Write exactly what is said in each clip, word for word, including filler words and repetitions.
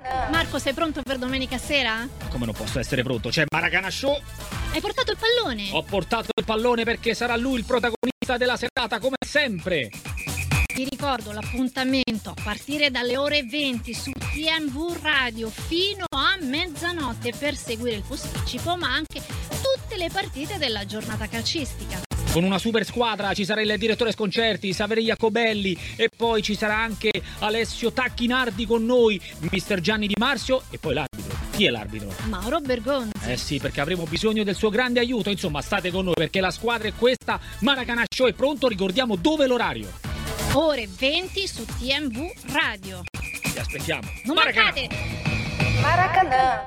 Marco, sei pronto per domenica sera? Come non posso essere pronto? C'è Maracana Show. Hai portato il pallone? Ho portato il pallone perché sarà lui il protagonista della serata, come sempre. Ti ricordo l'appuntamento a partire dalle ore venti su T M V Radio fino a mezzanotte per seguire il posticipo, ma anche tutte le partite della giornata calcistica. Con una super squadra ci sarà il direttore sconcerti, Saverio Jacobelli, e poi ci sarà anche Alessio Tacchinardi con noi, mister Gianni Di Marzio e poi l'arbitro. Chi è l'arbitro? Mauro Bergonzi. Eh sì, perché avremo bisogno del suo grande aiuto. Insomma, state con noi perché la squadra è questa. Maracana Show è pronto, ricordiamo dove è l'orario. Ore venti su T M V Radio. Vi aspettiamo. Non Maracana. mancate! Maracanã.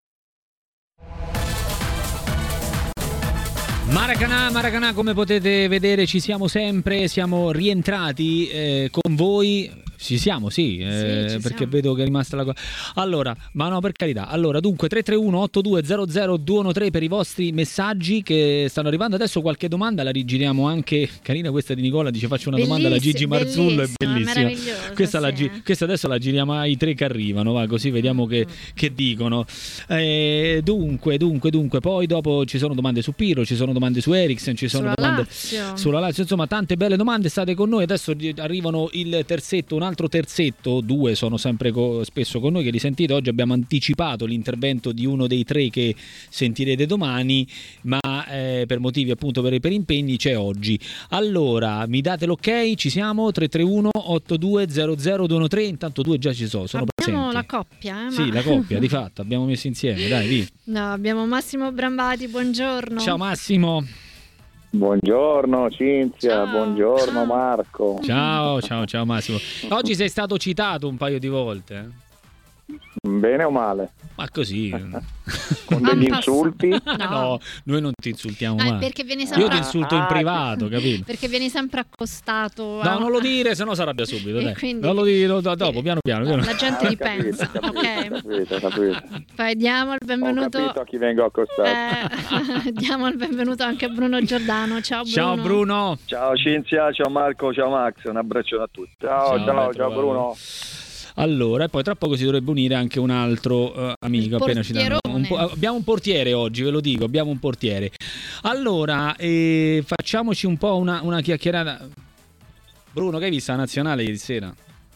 Maracanà, Maracanà, come potete vedere ci siamo sempre, siamo rientrati eh, con voi. Ci siamo, sì, eh, sì ci perché siamo. vedo che è rimasta la cosa. Allora, ma no, per carità. Allora, dunque, tre tre uno otto due zero zero due uno tre per i vostri messaggi che stanno arrivando. Adesso qualche domanda la rigiriamo anche. Carina questa di Nicola, dice faccio una domanda alla Gigi Marzullo, è bellissima. Questa, sì. la, gi- questa adesso la giriamo ai tre che arrivano, va, così vediamo che, che dicono. Eh, dunque, dunque, dunque, poi dopo ci sono domande su Pirlo, ci sono domande su Eriksen, ci sono Sulla domande Lazio. sulla Lazio, insomma tante belle domande, state con noi. Adesso arrivano il terzetto, un altro terzetto, due sono sempre co- spesso con noi che li sentite. Oggi abbiamo anticipato l'intervento di uno dei tre che sentirete domani, ma eh, per motivi appunto per, per impegni c'è oggi. Allora mi date l'ok? Ci siamo? tre tre uno otto due zero zero due uno tre. Intanto due già ci sono, sono Abbiamo presenti. la coppia, eh, Sì, ma... la coppia di fatto abbiamo messo insieme, dai, vi. No, abbiamo Massimo Brambati, buongiorno. Ciao Massimo. Buongiorno Cinzia, Ciao. buongiorno Marco. Ciao, ciao, ciao Massimo. Oggi sei stato citato un paio di volte. eh? Bene o male? Ma così. Con degli Ampas- insulti? No, No, noi non ti insultiamo Ah, mai. perché viene Io sempre, ti insulto in Ah, privato, capito? perché vieni sempre accostato. No, a- non lo dire, sennò si arrabbia subito. E Dai. quindi- Non lo dire do- dopo, piano piano. piano. La gente Ah, ripensa, capito, ok? capito, capito. Poi diamo il Ho benvenuto. capito a chi vengo accostato. Eh, diamo il benvenuto anche a Bruno Giordano. Ciao Bruno. Ciao Bruno. Ciao Cinzia, ciao Marco, ciao Max, un abbraccio a tutti. Ciao, Ciao, ciao, ben ciao trovato. Bruno. Allora, e poi tra poco si dovrebbe unire anche un altro eh, amico Il appena ci danno un po', portierone. abbiamo un portiere oggi, ve lo dico, abbiamo un portiere. Allora, eh, facciamoci un po' una, una chiacchierata. Bruno, che hai visto la nazionale ieri sera?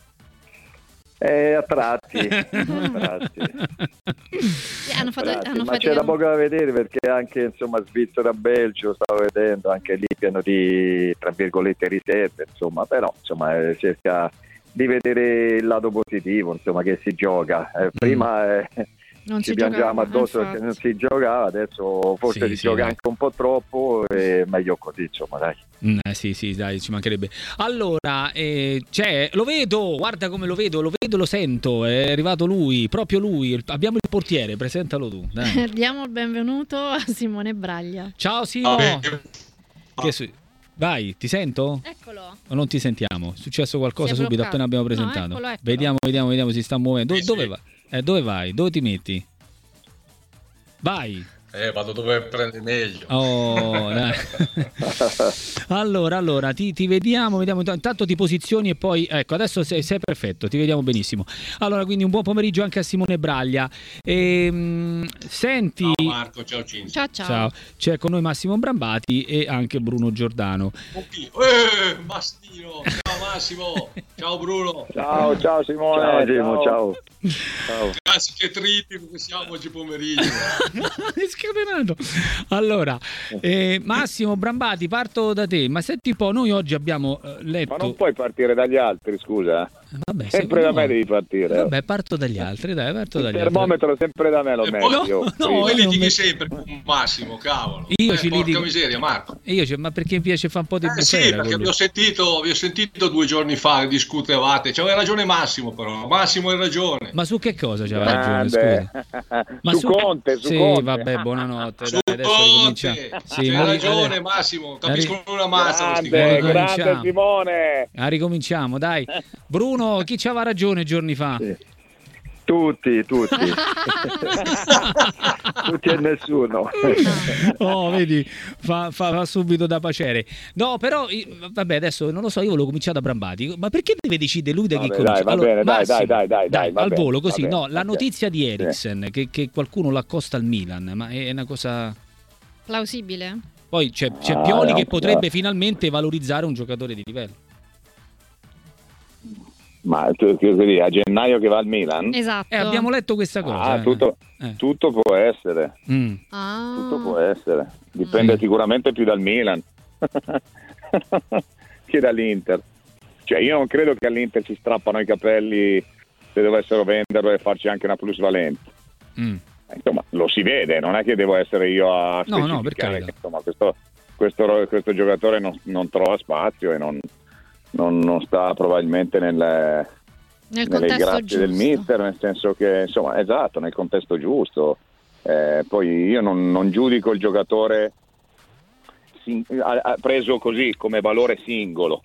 Eh, a tratti. a tratti. Sì, hanno fatto, Tratti, hanno ma fatto- c'era poco da vedere perché anche insomma Svizzera-Belgio stavo vedendo, anche lì pieno di tra virgolette riserve, insomma, però insomma eh, cerca di vedere il lato positivo, insomma, che si gioca. Eh, prima eh, non ci si piangevamo giocava, addosso infatti. perché non si giocava, adesso forse Sì, si sì, gioca dai. anche un po' troppo e meglio così, insomma, dai. Mm, eh, sì, sì, dai, ci mancherebbe. Allora, eh, c'è, lo vedo, guarda come lo vedo, lo vedo, lo sento, è arrivato lui, proprio lui. il- abbiamo il portiere, presentalo tu. Dai. Diamo il benvenuto a Simone Braglia. Ciao Simo. Che su- Vai, ti sento? Eccolo. O non ti sentiamo? È successo qualcosa Si è subito bloccato. appena abbiamo No, presentato? eccolo, eccolo. Vediamo, vediamo, vediamo, si sta muovendo. Do- Sì, dove, sì. vai? Eh, dove vai? Dove ti metti? Vai. Eh, vado dove prende meglio. Oh, dai. Allora, allora, ti, ti vediamo, vediamo, intanto ti posizioni e poi, ecco, adesso sei, sei perfetto, ti vediamo benissimo. Allora, quindi un buon pomeriggio anche a Simone Braglia. Ehm, senti, Ciao Marco, ciao Cinzia. Ciao ciao. ciao, c'è con noi Massimo Brambati e anche Bruno Giordano. Eh, Mastino, ciao Massimo, ciao Bruno. Ciao, ciao Simone. Ciao Gimo, ciao. Ciao. Grazie che triti perché siamo oggi pomeriggio. È scatenato. Allora, eh, Massimo Brambati, parto da te. Ma senti un po', noi oggi abbiamo eh, letto. Ma non puoi partire dagli altri, scusa. Vabbè, Sempre da secondo me devi partire. Vabbè, parto dagli altri, dai, parto Il dagli altri. termometro sempre da me lo E metti. poi- io, no, prima. Poi io non litighi mi- sempre con Massimo, cavolo. Io eh, ci porca litigo- miseria, Marco. E io, cioè, ma perché mi piace fare un po' di Eh sì, bufera perché con vi lui. ho sentito, vi ho sentito due giorni fa che discutevate. C'aveva ragione Massimo, però. Massimo hai ragione. Ma su che cosa c'aveva ragione, Grande. scusa? Ma su, Conte, su sì, Conte. vabbè, buonanotte, Su dai, adesso Conte, ricominciamo. Sì, c'hai ma ri- ragione Massimo, capiscono una mazza questi Grande, qua. Ricominciamo. grande Simone. Ah, ricominciamo, dai. Bruno, chi c'aveva ragione giorni fa? Sì. Tutti, tutti. Tutti e nessuno. Oh, vedi, fa, fa, fa subito da pacere. No, però, vabbè, adesso non lo so, io volevo cominciare da Brambati, ma perché deve decidere lui da chi Vabbè, comincia? dai, va Allora, bene, dai, Massimo, dai, dai, dai, va al bene, volo così, va bene, no, la ok. notizia di Eriksen, Sì. che, che qualcuno l'accosta al Milan, ma è una cosa... Plausibile? Poi c'è, c'è Ah, Pioli no, che potrebbe no. finalmente valorizzare un giocatore di livello. Ma tu, tu, tu, a gennaio che va al Milan? Esatto. Eh, abbiamo letto questa cosa. Ah, tutto, eh. tutto può essere. Mm. Ah. Tutto può essere. Dipende Sì. sicuramente più dal Milan che dall'Inter. Cioè, io non credo che all'Inter si strappano i capelli se dovessero venderlo e farci anche una plusvalenza. Mm. Insomma, lo si vede, non è che devo essere io a No, no, per specificare carità. che insomma, questo, questo, questo giocatore non, non trova spazio e non, non, non sta probabilmente nelle, Nel nelle contesto grazie giusto. del mister, nel senso che insomma, esatto, nel contesto giusto. Eh, poi io non, non giudico il giocatore sin- ha, ha preso così come valore singolo,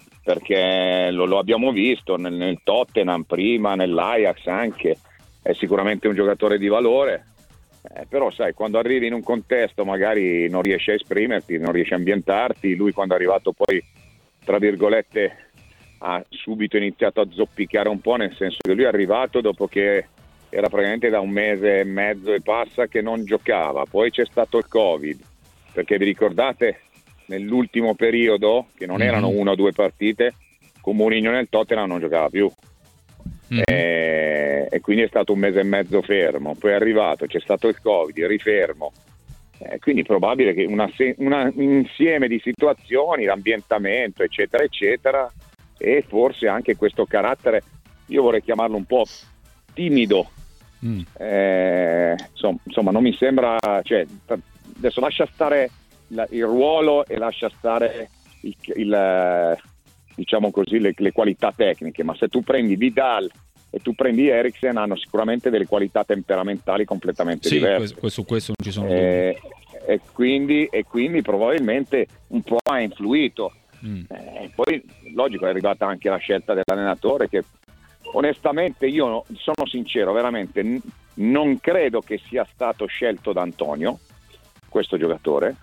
perché lo, lo abbiamo visto nel, nel Tottenham prima, nell'Ajax anche, è sicuramente un giocatore di valore, eh, però sai, quando arrivi in un contesto magari non riesci a esprimerti, non riesci a ambientarti. Lui quando è arrivato poi, tra virgolette, ha subito iniziato a zoppicare un po', nel senso che lui è arrivato dopo che era praticamente da un mese e mezzo e passa che non giocava, poi c'è stato il Covid, perché vi ricordate nell'ultimo periodo, che non erano Mm-hmm. una o due partite, con Mourinho nel Tottenham non giocava più. Mm-hmm. E, e quindi è stato un mese e mezzo fermo, poi è arrivato, c'è stato il Covid, il rifermo, eh, quindi è probabile che una, una, un insieme di situazioni, l'ambientamento eccetera eccetera, e forse anche questo carattere, io vorrei chiamarlo un po' timido, Mm. eh, insomma, insomma non mi sembra, cioè, adesso lascia stare la, il ruolo e lascia stare il, il diciamo così le, le qualità tecniche, ma se tu prendi Vidal e tu prendi Eriksen, hanno sicuramente delle qualità temperamentali completamente Sì, diverse. questo, su questo non ci sono Eh, e, quindi, e quindi probabilmente un po' ha influito. Mm. Eh, poi logico è arrivata anche la scelta dell'allenatore, che onestamente io sono sincero, veramente n- non credo che sia stato scelto da Antonio questo giocatore,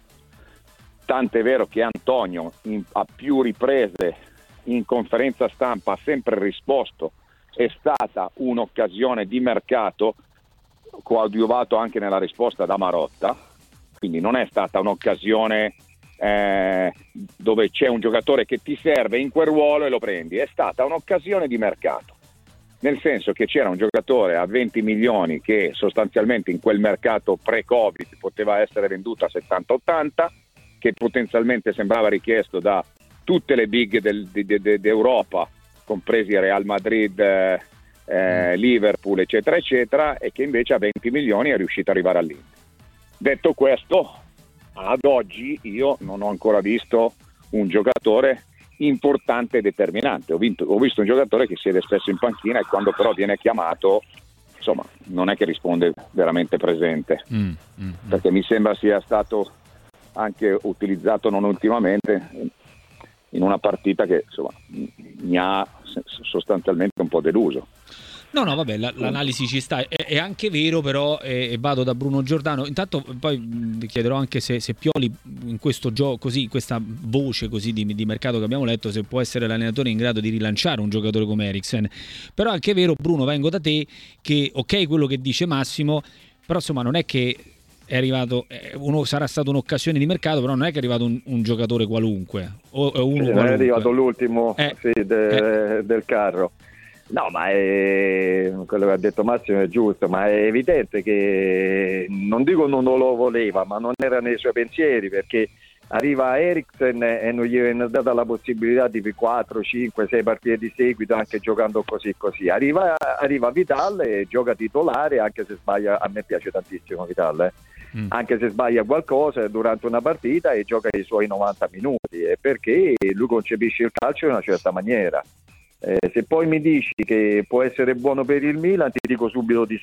tant'è vero che Antonio in, a più riprese in conferenza stampa ha sempre risposto: è stata un'occasione di mercato, coadiuvato anche nella risposta da Marotta, quindi non è stata un'occasione eh, dove c'è un giocatore che ti serve in quel ruolo e lo prendi, è stata un'occasione di mercato, nel senso che c'era un giocatore a venti milioni che sostanzialmente in quel mercato pre-Covid poteva essere venduto a settanta ottanta, che potenzialmente sembrava richiesto da tutte le big del, de, de, d'Europa, compresi Real Madrid, eh, eh, Liverpool eccetera eccetera, e che invece a venti milioni è riuscito ad arrivare all'Inter. Detto questo, ad oggi io non ho ancora visto un giocatore importante e determinante. Ho, vinto, ho visto un giocatore che siede spesso in panchina e quando però viene chiamato, insomma, non è che risponde veramente presente, Mm, mm, perché mi sembra sia stato anche utilizzato non ultimamente in una partita che insomma mi ha sostanzialmente un po' deluso. No, no, vabbè, la, l'analisi ci sta. È, è anche vero, però, e vado da Bruno Giordano. Intanto poi mh, chiederò anche se, se Pioli in questo gioco, così, questa voce così di, di mercato che abbiamo letto, se può essere l'allenatore in grado di rilanciare un giocatore come Eriksen. Però è anche vero, Bruno, vengo da te, che ok quello che dice Massimo, però insomma non è che è arrivato, uno sarà stata un'occasione di mercato, però non è che è arrivato un, un giocatore qualunque. O, o uno Sì, non qualunque. è arrivato l'ultimo Eh, sì, de, eh. del carro. No, ma è, quello che ha detto Massimo è giusto, ma è evidente che non dico non lo voleva, ma non era nei suoi pensieri, perché arriva Eriksen e non gli viene data la possibilità di quattro, cinque, sei partite di seguito anche giocando così così. Arriva, arriva Vidal e gioca titolare, anche se sbaglia, a me piace tantissimo Vidal, eh. Mm. Anche se sbaglia qualcosa durante una partita e gioca i suoi novanta minuti, è perché lui concepisce il calcio in una certa maniera. Eh, se poi mi dici che può essere buono per il Milan, ti dico subito di sì,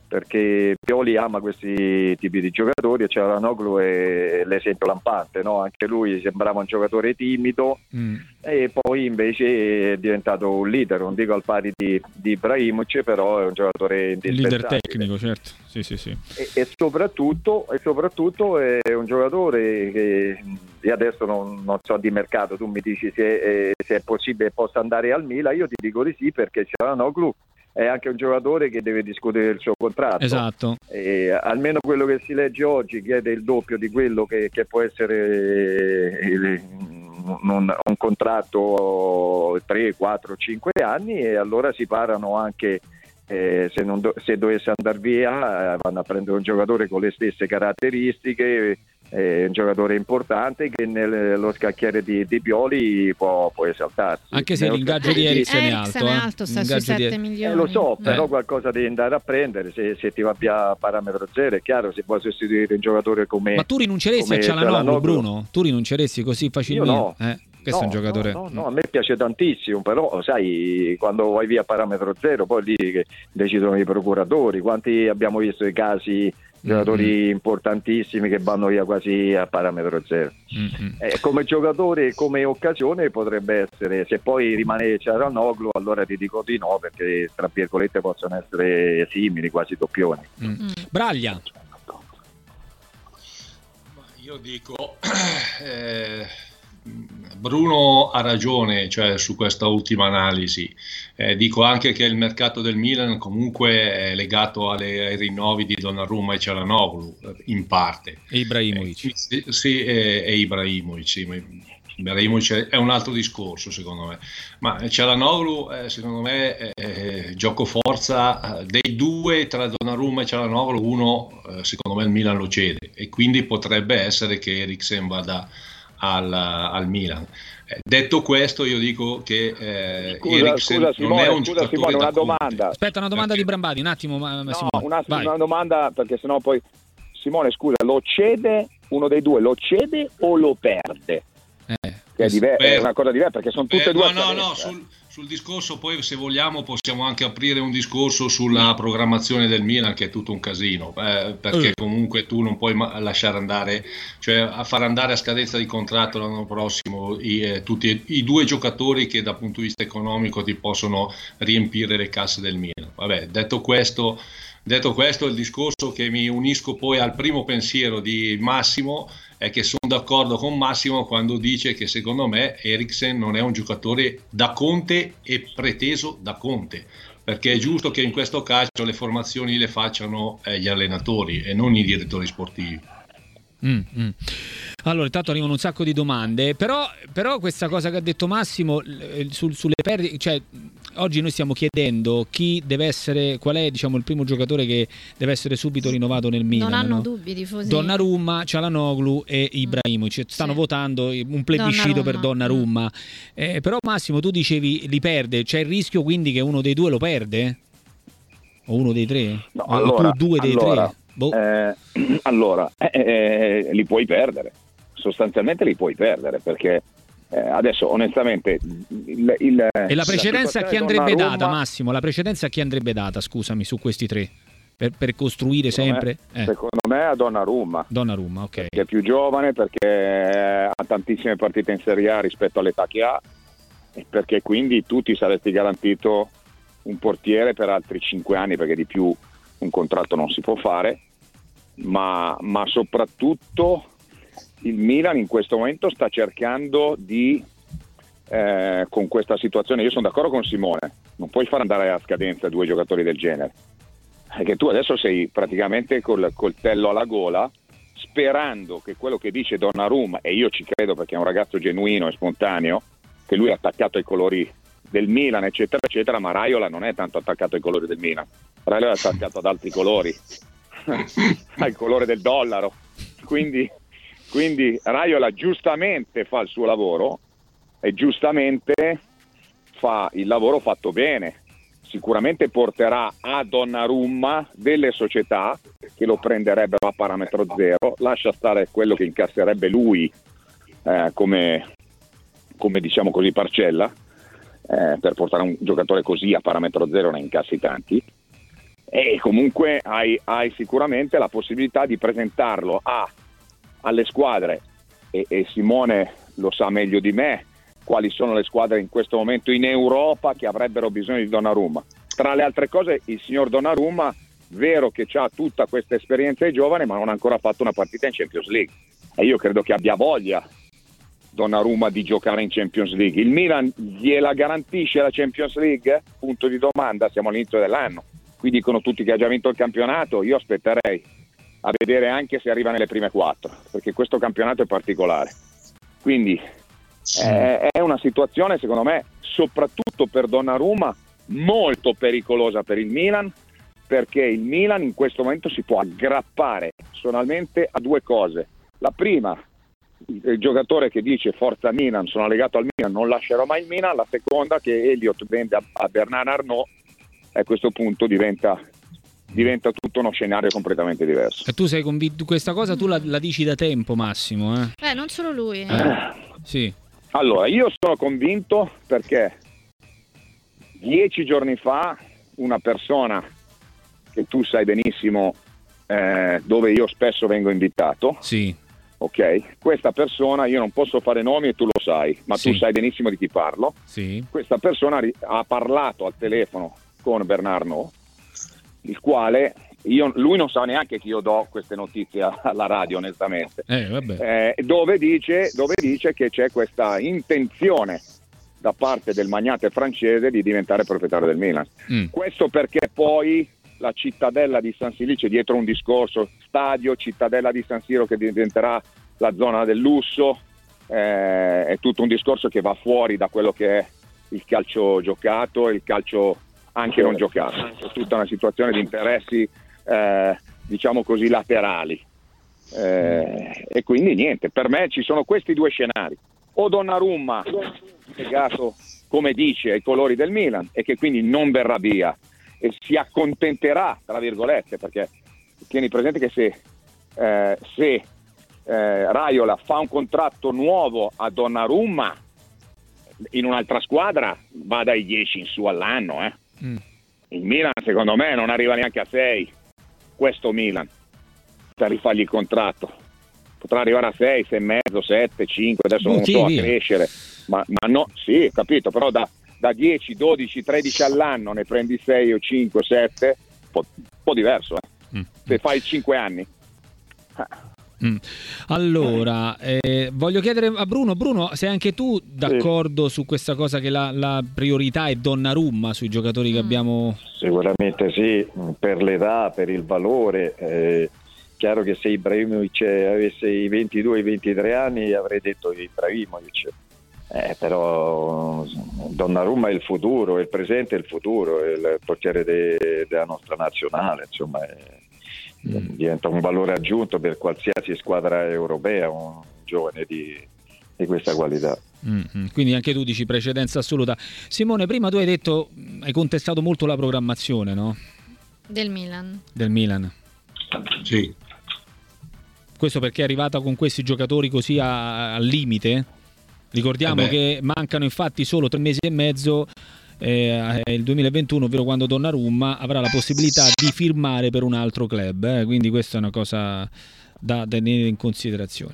perché Pioli ama questi tipi di giocatori e Çalhanoğlu è l'esempio lampante, no? Anche lui sembrava un giocatore timido mm. e poi invece è diventato un leader, non dico al pari di, di Ibrahimovic, però è un giocatore indispensabile. Leader tecnico, certo. Sì, sì, sì. E, e, soprattutto, e soprattutto è un giocatore che io adesso non, non so di mercato, tu mi dici se, se è possibile possa andare al Milan, io ti dico di sì, perché Çalhanoğlu è anche un giocatore che deve discutere il suo contratto. Esatto. E almeno quello che si legge oggi chiede il doppio di quello che, che può essere il, un, un contratto tre, quattro, cinque anni, e allora si parlano anche eh, se, non do, se dovesse andare via eh, vanno a prendere un giocatore con le stesse caratteristiche, è un giocatore importante che nello scacchiere di, di Pioli può, può esaltarsi. Anche se l'ingaggio di Eriksen è alto, è eh? alto, sta sui sette milioni. Eh, lo so, però eh. qualcosa devi andare a prendere, se, se ti va via parametro zero, è chiaro, se puoi sostituire un giocatore come... Ma tu rinunceresti a Çalhanoğlu, Bruno? Tu rinunceresti così facilmente? Io no. Eh? Questo no, è un giocatore... No, no, no, a me piace tantissimo, però sai, quando vai via parametro zero poi lì che decidono i procuratori. Quanti abbiamo visto i casi... giocatori mm-hmm. importantissimi che vanno via quasi a parametro zero. Mm-hmm. Eh, come giocatore, come occasione potrebbe essere, se poi rimane Çalhanoğlu allora ti dico di no, perché tra virgolette possono essere simili, quasi doppioni. Mm. Braglia. Io dico eh, Bruno ha ragione, cioè su questa ultima analisi. Eh, dico anche che il mercato del Milan comunque è legato alle, ai rinnovi di Donnarumma e Çalhanoğlu in parte. E Ibrahimovic. Eh, sì, sì, e, e Ibrahimovic, sì. Ibrahimovic è un altro discorso secondo me, ma Çalhanoğlu eh, secondo me è, è gioco forza dei due, tra Donnarumma e Çalhanoğlu uno eh, secondo me il Milan lo cede, e quindi potrebbe essere che Eriksen vada al, al Milan. Eh, detto questo, io dico che eh, scusa, Eriksen scusa, Simone, non è un scusa, giocatore Simone, una da domanda. Conte. Aspetta, una domanda Perché? di Brambati, un attimo, Massimo. No, una, una domanda, perché sennò poi Simone, scusa, lo cede uno dei due, lo cede o lo perde? Eh, che è, diver- per, è una cosa diversa, perché sono tutte e per, due. No, no, no, sul, sul discorso poi, se vogliamo, possiamo anche aprire un discorso sulla programmazione del Milan, che è tutto un casino, eh, perché comunque tu non puoi ma- lasciare andare, cioè a far andare a scadenza di contratto l'anno prossimo i, eh, tutti i, i due giocatori che dal punto di vista economico ti possono riempire le casse del Milan. Vabbè, detto questo, detto questo, il discorso che mi unisco poi al primo pensiero di Massimo è che sono d'accordo con Massimo quando dice che secondo me Eriksen non è un giocatore da Conte e preteso da Conte, perché è giusto che in questo calcio le formazioni le facciano eh, gli allenatori e non i direttori sportivi. Mm, mm. Allora, intanto arrivano un sacco di domande, però, però questa cosa che ha detto Massimo sul, sulle perdite, cioè oggi noi stiamo chiedendo chi deve essere, qual è diciamo il primo giocatore che deve essere subito rinnovato nel Milan. Non hanno no? dubbi i tifosi. Donnarumma, Çalhanoğlu e Ibrahimovic stanno sì. votando un plebiscito Donnarumma. per Donnarumma. Mm. Eh, però Massimo, tu dicevi li perde, c'è il rischio quindi che uno dei due lo perde? O uno dei tre? No, o allora, tu due dei allora, tre? Boh. Eh, allora, eh, eh, li puoi perdere, sostanzialmente li puoi perdere, perché eh, adesso onestamente il, il, e la precedenza la a chi andrebbe Donnarumma, data, Massimo? La precedenza a chi andrebbe data, scusami, su questi tre? Per, per costruire sempre? Me, eh. Secondo me a Donnarumma. Donnarumma, ok. Che è più giovane, perché ha tantissime partite in Serie A rispetto all'età che ha, e perché quindi tu ti saresti garantito un portiere per altri cinque anni, perché di più un contratto non si può fare, ma, ma soprattutto il Milan in questo momento sta cercando di eh, con questa situazione, io sono d'accordo con Simone, non puoi far andare a scadenza due giocatori del genere, perché tu adesso sei praticamente col coltello alla gola, sperando che quello che dice Donnarumma, e io ci credo perché è un ragazzo genuino e spontaneo, che lui è attaccato ai colori del Milan eccetera eccetera, ma Raiola non è tanto attaccato ai colori del Milan, Raiola è attaccato ad altri colori al colore del dollaro, quindi, quindi Raiola giustamente fa il suo lavoro e giustamente fa il lavoro fatto bene, sicuramente porterà a Donnarumma delle società che lo prenderebbero a parametro zero, lascia stare quello che incasserebbe lui eh, come, come diciamo così parcella, eh, per portare un giocatore così a parametro zero ne incassi tanti. e comunque hai, hai sicuramente la possibilità di presentarlo a, alle squadre e, e Simone lo sa meglio di me quali sono le squadre in questo momento in Europa che avrebbero bisogno di Donnarumma. Tra le altre cose il signor Donnarumma, vero che ha tutta questa esperienza ai giovani, ma non ha ancora fatto una partita in Champions League, e io credo che abbia voglia Donnarumma di giocare in Champions League. Il Milan gliela garantisce la Champions League? Punto di domanda, siamo all'inizio dell'anno, qui dicono tutti che ha già vinto il campionato. Io aspetterei a vedere anche se arriva nelle prime quattro, perché questo campionato è particolare, quindi è, è una situazione secondo me soprattutto per Donnarumma molto pericolosa per il Milan, perché il Milan in questo momento si può aggrappare personalmente a due cose. La prima, il giocatore che dice forza Milan, sono legato al Milan, non lascerò mai il Milan. La seconda, che Elliott vende a, a Bernard Arnault, e a questo punto diventa diventa tutto uno scenario completamente diverso. E tu sei convinto questa cosa? Tu la, la dici da tempo, Massimo? Eh, eh non solo lui. Eh. Eh, sì. Allora, io sono convinto perché dieci giorni fa una persona che tu sai benissimo eh, dove io spesso vengo invitato, sì, ok? Questa persona, io non posso fare nomi e tu lo sai, ma sì, tu sai benissimo di chi parlo. Sì. Questa persona ha parlato al telefono con Bernard Arnault, il quale io, lui non sa neanche che io do queste notizie alla radio, onestamente, eh, vabbè. Eh, dove dice dove dice che c'è questa intenzione da parte del magnate francese di diventare proprietario del Milan. Mm. Questo perché poi la cittadella di San Siro, c'è dietro un discorso, stadio, cittadella di San Siro che diventerà la zona del lusso, eh, è tutto un discorso che va fuori da quello che è il calcio giocato e il calcio anche non giocato, è tutta una situazione di interessi eh, diciamo così laterali, eh, e quindi niente, per me ci sono questi due scenari: o Donnarumma legato come dice ai colori del Milan e che quindi non verrà via e si accontenterà tra virgolette, perché tieni presente che se eh, se eh, Raiola fa un contratto nuovo a Donnarumma in un'altra squadra va dai dieci in su all'anno, eh. Mm. Il Milan secondo me non arriva neanche a sei, questo Milan, per rifargli il contratto potrà arrivare a sei, sei e mezzo, sette, cinque, adesso non so a crescere, ma, ma no, sì, capito, però da, da dieci, dodici, tredici all'anno ne prendi sei o cinque, sette, un po', un po' diverso, eh. Mm. Se fai cinque anni. Mm. Allora, eh, voglio chiedere a Bruno, Bruno, sei anche tu d'accordo sì. su questa cosa che la, la priorità è Donnarumma sui giocatori che abbiamo? Sicuramente sì, per l'età, per il valore. Eh, chiaro che se Ibrahimovic avesse i ventidue ventitré anni avrei detto Ibrahimovic, eh, però Donnarumma è il futuro, è il presente e il futuro, è il portiere de, della nostra nazionale, insomma è, Mm. diventa un valore aggiunto per qualsiasi squadra europea un giovane di, di questa qualità. Mm-hmm. Quindi anche tu dici precedenza assoluta. Simone, prima tu hai detto, hai contestato molto la programmazione, no? Del Milan. Del Milan. Sì. Questo perché è arrivata con questi giocatori così a, al limite? Ricordiamo eh che mancano infatti solo tre mesi e mezzo. Eh, il duemilaventuno, ovvero quando Donnarumma avrà la possibilità di firmare per un altro club, eh? Quindi questa è una cosa da tenere in considerazione.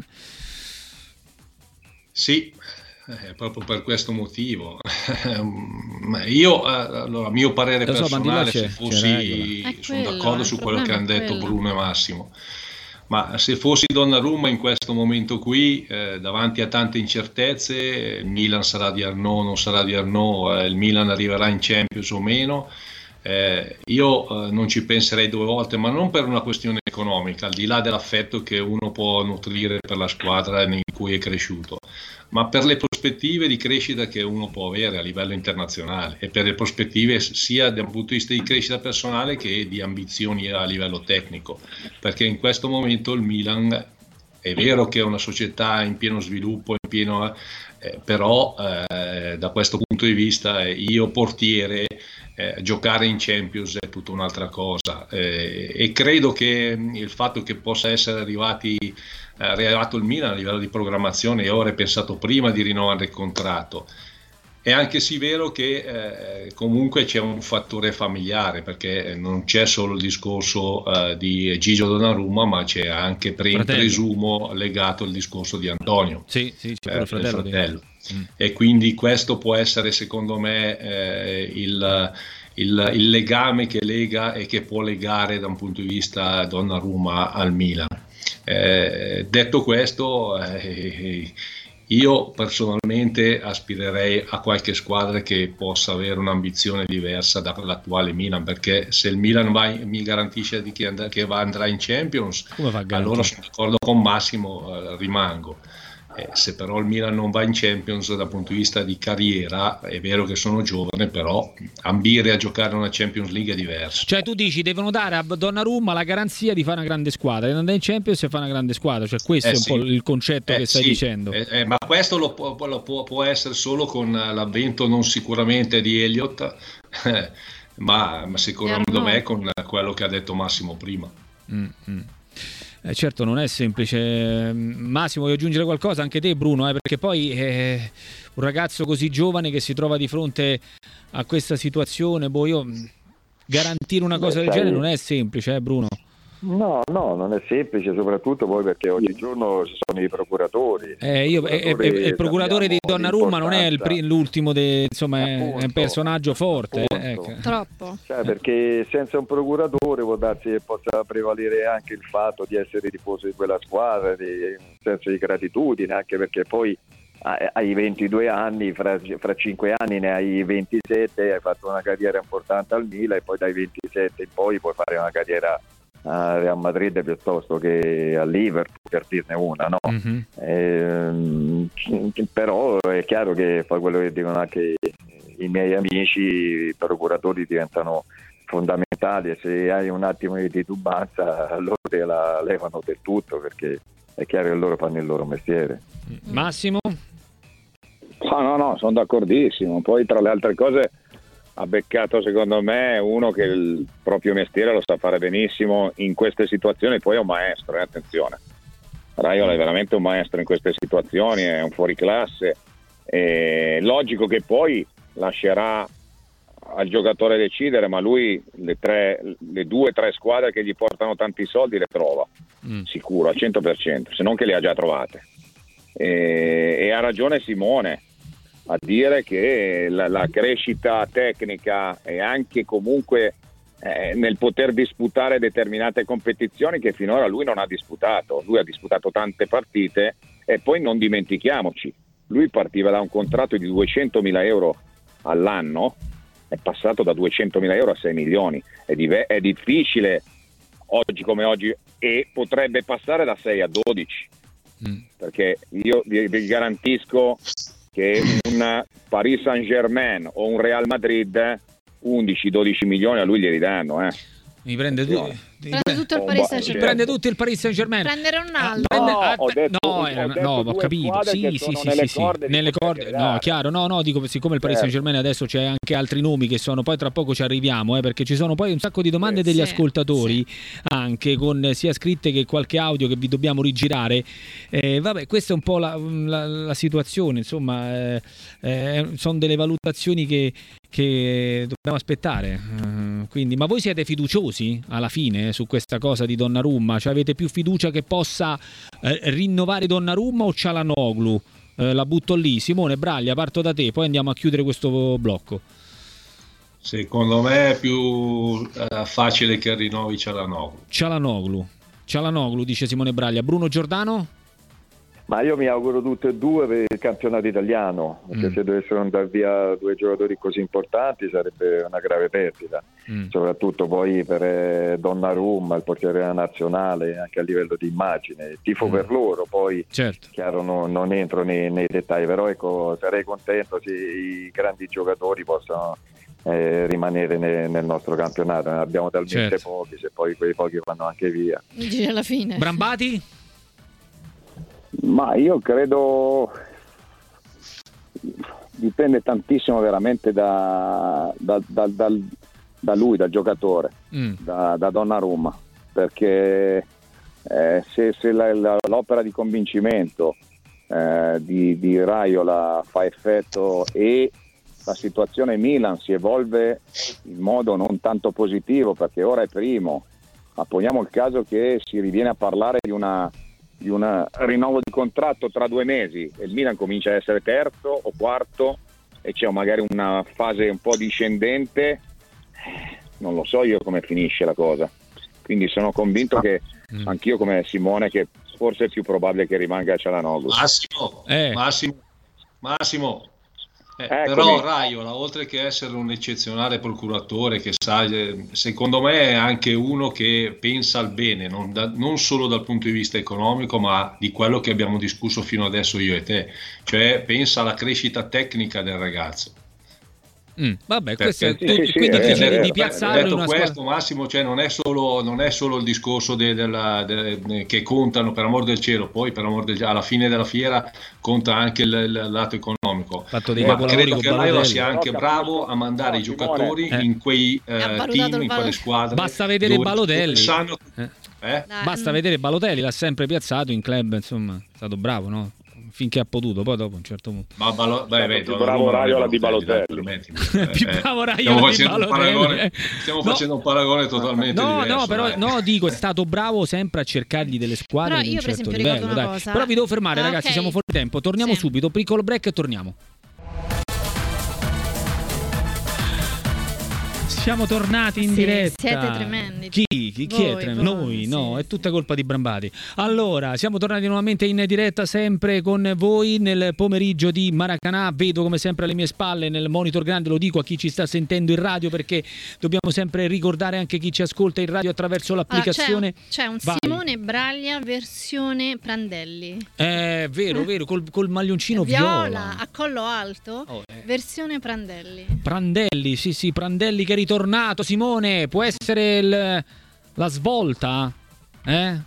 Sì, eh, proprio per questo motivo. Io, allora, a mio parere personale, so, se fossi, sono quello, d'accordo su quello che hanno detto Bruno e Massimo. Ma se fossi Donnarumma in questo momento qui, eh, davanti a tante incertezze, il Milan sarà di Arnault, non sarà di Arnault, eh, il Milan arriverà in Champions o meno, eh, io eh, non ci penserei due volte, ma non per una questione economica, al di là dell'affetto che uno può nutrire per la squadra in cui è cresciuto, ma per le prospettive di crescita che uno può avere a livello internazionale e per le prospettive sia da un punto di vista di crescita personale che di ambizioni a livello tecnico, perché in questo momento il Milan è vero che è una società in pieno sviluppo, in pieno, eh, però eh, da questo punto di vista eh, io portiere eh, giocare in Champions è tutta un'altra cosa, eh, e credo che il fatto che possa essere arrivati è arrivato il Milan a livello di programmazione, io avrei pensato prima di rinnovare il contratto, È anche sì vero che eh, comunque c'è un fattore familiare, perché non c'è solo il discorso eh, di Gigio Donnarumma, ma c'è anche, pre- Fratello. presumo, legato al discorso di Antonio. Sì, sì, c'è pure Eh, il fratello. il fratello. Mm. E quindi questo può essere, secondo me, eh, il, il, il legame che lega e che può legare da un punto di vista Donnarumma al Milan. Eh, detto questo, eh, io personalmente aspirerei a qualche squadra che possa avere un'ambizione diversa dall'attuale Milan, perché se il Milan va, mi garantisce di che, and- che va, andrà in Champions, Come fa a garantire? allora sono d'accordo con Massimo, eh, rimango. Eh, se però il Milan non va in Champions dal punto di vista di carriera, è vero che sono giovane, però ambire a giocare una Champions League è diverso. Cioè tu dici devono dare a Donnarumma la garanzia di fare una grande squadra, di andare in Champions e fare una grande squadra, cioè questo Eh, è un sì. po' il concetto Eh, che stai sì. dicendo. Eh, eh, ma questo lo può, lo può, può essere solo con l'avvento non sicuramente di Elliott, eh, ma, ma secondo me con quello che ha detto Massimo prima. Mm, mm. Eh, certo non è semplice. Massimo, vuoi aggiungere qualcosa? Anche te Bruno, eh, perché poi eh, un ragazzo così giovane che si trova di fronte a questa situazione, boh, io garantire una cosa Beh, del sai- genere non è semplice, eh Bruno? No, no, non è semplice, soprattutto poi perché oggigiorno ci sono i procuratori. Eh, io, eh, eh, eh, il procuratore di sappiamo Donnarumma non è il l'importanza. pri- l'ultimo, de, insomma, è- è un Appunto, personaggio forte. eh, appunto. ecco. Troppo. Cioè, perché senza un procuratore può darsi che possa prevalere anche il fatto di essere tifoso di quella squadra, di un senso di gratitudine, anche perché poi hai hai ventidue anni, fra, fra cinque anni ne hai ventisette, hai fatto una carriera importante al Milan e poi dai ventisette in poi puoi fare una carriera a Real Madrid piuttosto che a Liverpool, per dirne una, no? Mhm. Ehm, però è chiaro che poi quello che dicono anche i miei amici, i procuratori diventano fondamentali e se hai un attimo di titubanza loro te la levano del tutto, perché è chiaro che loro fanno il loro mestiere. Massimo? No, no, no, sono d'accordissimo. Poi tra le altre cose ha beccato secondo me uno che il proprio mestiere lo sa fare benissimo in queste situazioni, poi è un maestro, eh, attenzione. Raiola è veramente un maestro in queste situazioni, è un fuoriclasse. È logico che poi lascerà al giocatore decidere, ma lui le, tre, le due o tre squadre che gli portano tanti soldi le trova, Mm. sicuro, al cento per cento, se non che le ha già trovate. E, e ha ragione Simone a dire che la, la crescita tecnica e anche comunque eh, nel poter disputare determinate competizioni che finora lui non ha disputato. Lui ha disputato tante partite e poi non dimentichiamoci, lui partiva da un contratto di duecentomila euro all'anno, è passato da duecentomila euro a sei milioni, è, div- è difficile oggi come oggi e potrebbe passare da sei a dodici, Mm. perché io vi, vi garantisco che un Paris Saint-Germain o un Real Madrid undici dodici milioni a lui glieli danno, eh. Mi prende, tu, mi Prende tutto il Oh, Paris ma- Saint-Germain. prende tutto il Paris Saint-Germain. Prendere Ronaldo. Ah, prende- No, ah, ho beh, detto- no, ho era- detto no, ho due capito. squadre Sì, che sì, sono sì, nelle sì, sì. corde di Nelle poter corde. No, arrivare. chiaro. No, no, dico siccome il Paris Certo. Saint-Germain adesso c'è anche altri nomi che sono, poi tra poco ci arriviamo, eh, perché ci sono poi un sacco di domande Sì. degli Sì, ascoltatori, anche con eh, sia scritte che qualche audio che vi dobbiamo rigirare. Eh, vabbè, questa è un po' la, la- la situazione, insomma, eh, eh, sono delle valutazioni che che dobbiamo aspettare. Eh, quindi, ma voi siete fiduciosi alla fine eh, su questa cosa di Donnarumma? Cioè avete più fiducia che possa eh, rinnovare Donnarumma o Çalhanoğlu? Eh, la butto lì. Simone Braglia, parto da te, poi andiamo a chiudere questo blocco. Secondo me è più eh, facile che rinnovi Çalhanoğlu. Çalhanoğlu. Çalhanoğlu, dice Simone Braglia. Bruno Giordano? Ma io mi auguro tutte e due per il campionato italiano, perché Mm. se dovessero andare via due giocatori così importanti sarebbe una grave perdita, Mm. soprattutto poi per eh, Donnarumma, il portiere della nazionale, anche a livello di immagine. Tifo Mm. per loro, poi Certo. chiaro non, non entro nei, nei dettagli, però ecco, sarei contento se i grandi giocatori possano eh, rimanere ne- nel nostro campionato. Ne abbiamo talmente Certo. pochi, se poi quei pochi vanno anche via. Giri alla fine. Brambati? Ma io credo dipende tantissimo veramente da, da, da, dal- da lui, dal giocatore, Mm. da, da Donnarumma, perché eh, se, se la- la- l'opera di convincimento eh, di, di Raiola fa effetto e la situazione Milan si evolve in modo non tanto positivo, perché ora è primo, ma poniamo il caso che si riviene a parlare di una di un rinnovo di contratto tra due mesi e il Milan comincia a essere terzo o quarto e c'è magari una fase un po' discendente, non lo so io come finisce la cosa. Quindi sono convinto che mm. anch'io come Simone che forse è più probabile che rimanga Çalhanoğlu. Massimo, eh. Massimo, Massimo. Eh, però Raiola, oltre che essere un eccezionale procuratore che sa, secondo me è anche uno che pensa al bene, non, da, non solo dal punto di vista economico, ma di quello che abbiamo discusso fino adesso io e te, cioè pensa alla crescita tecnica del ragazzo. Mm, vabbè, questo è, sì, sì, quindi sì, decidi eh, di eh, piazzarlo detto in una questo, squadra. Massimo, cioè non è solo non è solo il discorso de, della, de, de, che contano, per amor del cielo, poi per amor del alla fine della fiera conta anche il, il lato economico. Fatto dei Ma capolavori credo con che Raiola Balotelli. sia anche No, bravo capisco. a mandare No, i Simone. giocatori Eh. in quei Ha eh, valutato team, il in quelle valore. squadre. Basta vedere dove- Balotelli. dove sanno- Eh. eh? Dai, Basta mm. vedere Balotelli, l'ha sempre piazzato in club, insomma, è stato bravo, no? Finché ha potuto, poi dopo a un certo punto. Ma Balo- beh, beh, più Donnarumma bravo non è Raiola di dai, Balotelli. permettimi. Più Eh, bravo Raiola stiamo di facendo un Balotelli, paragone, eh. stiamo No. facendo un paragone totalmente No, diverso. no, però eh. no, dico, è stato bravo sempre a cercargli delle squadre Però di io, un per certo esempio, livello, ricordo una dai. cosa. Però vi devo fermare, Ah, ragazzi, ok. siamo fuori tempo. Torniamo Sì. subito, piccolo break e torniamo. Siamo tornati in Sì, diretta. siete tremendi. Chi? Chi, chi Voi, è tremendo? voi, Noi, sì, no, sì. è tutta colpa di Brambati. Allora, siamo tornati nuovamente in diretta sempre con voi nel pomeriggio di Maracanã. Vedo come sempre alle mie spalle nel monitor grande, lo dico a chi ci sta sentendo in radio perché dobbiamo sempre ricordare anche chi ci ascolta in radio attraverso l'applicazione. Allora, c'è, c'è un Vai. Simone Braglia versione Prandelli. Eh, vero, vero, col, col maglioncino Viola, viola. a collo alto, Oh, eh. versione Prandelli. Prandelli, sì sì, Prandelli che è ritornato. Simone, può essere il- la svolta? Eh?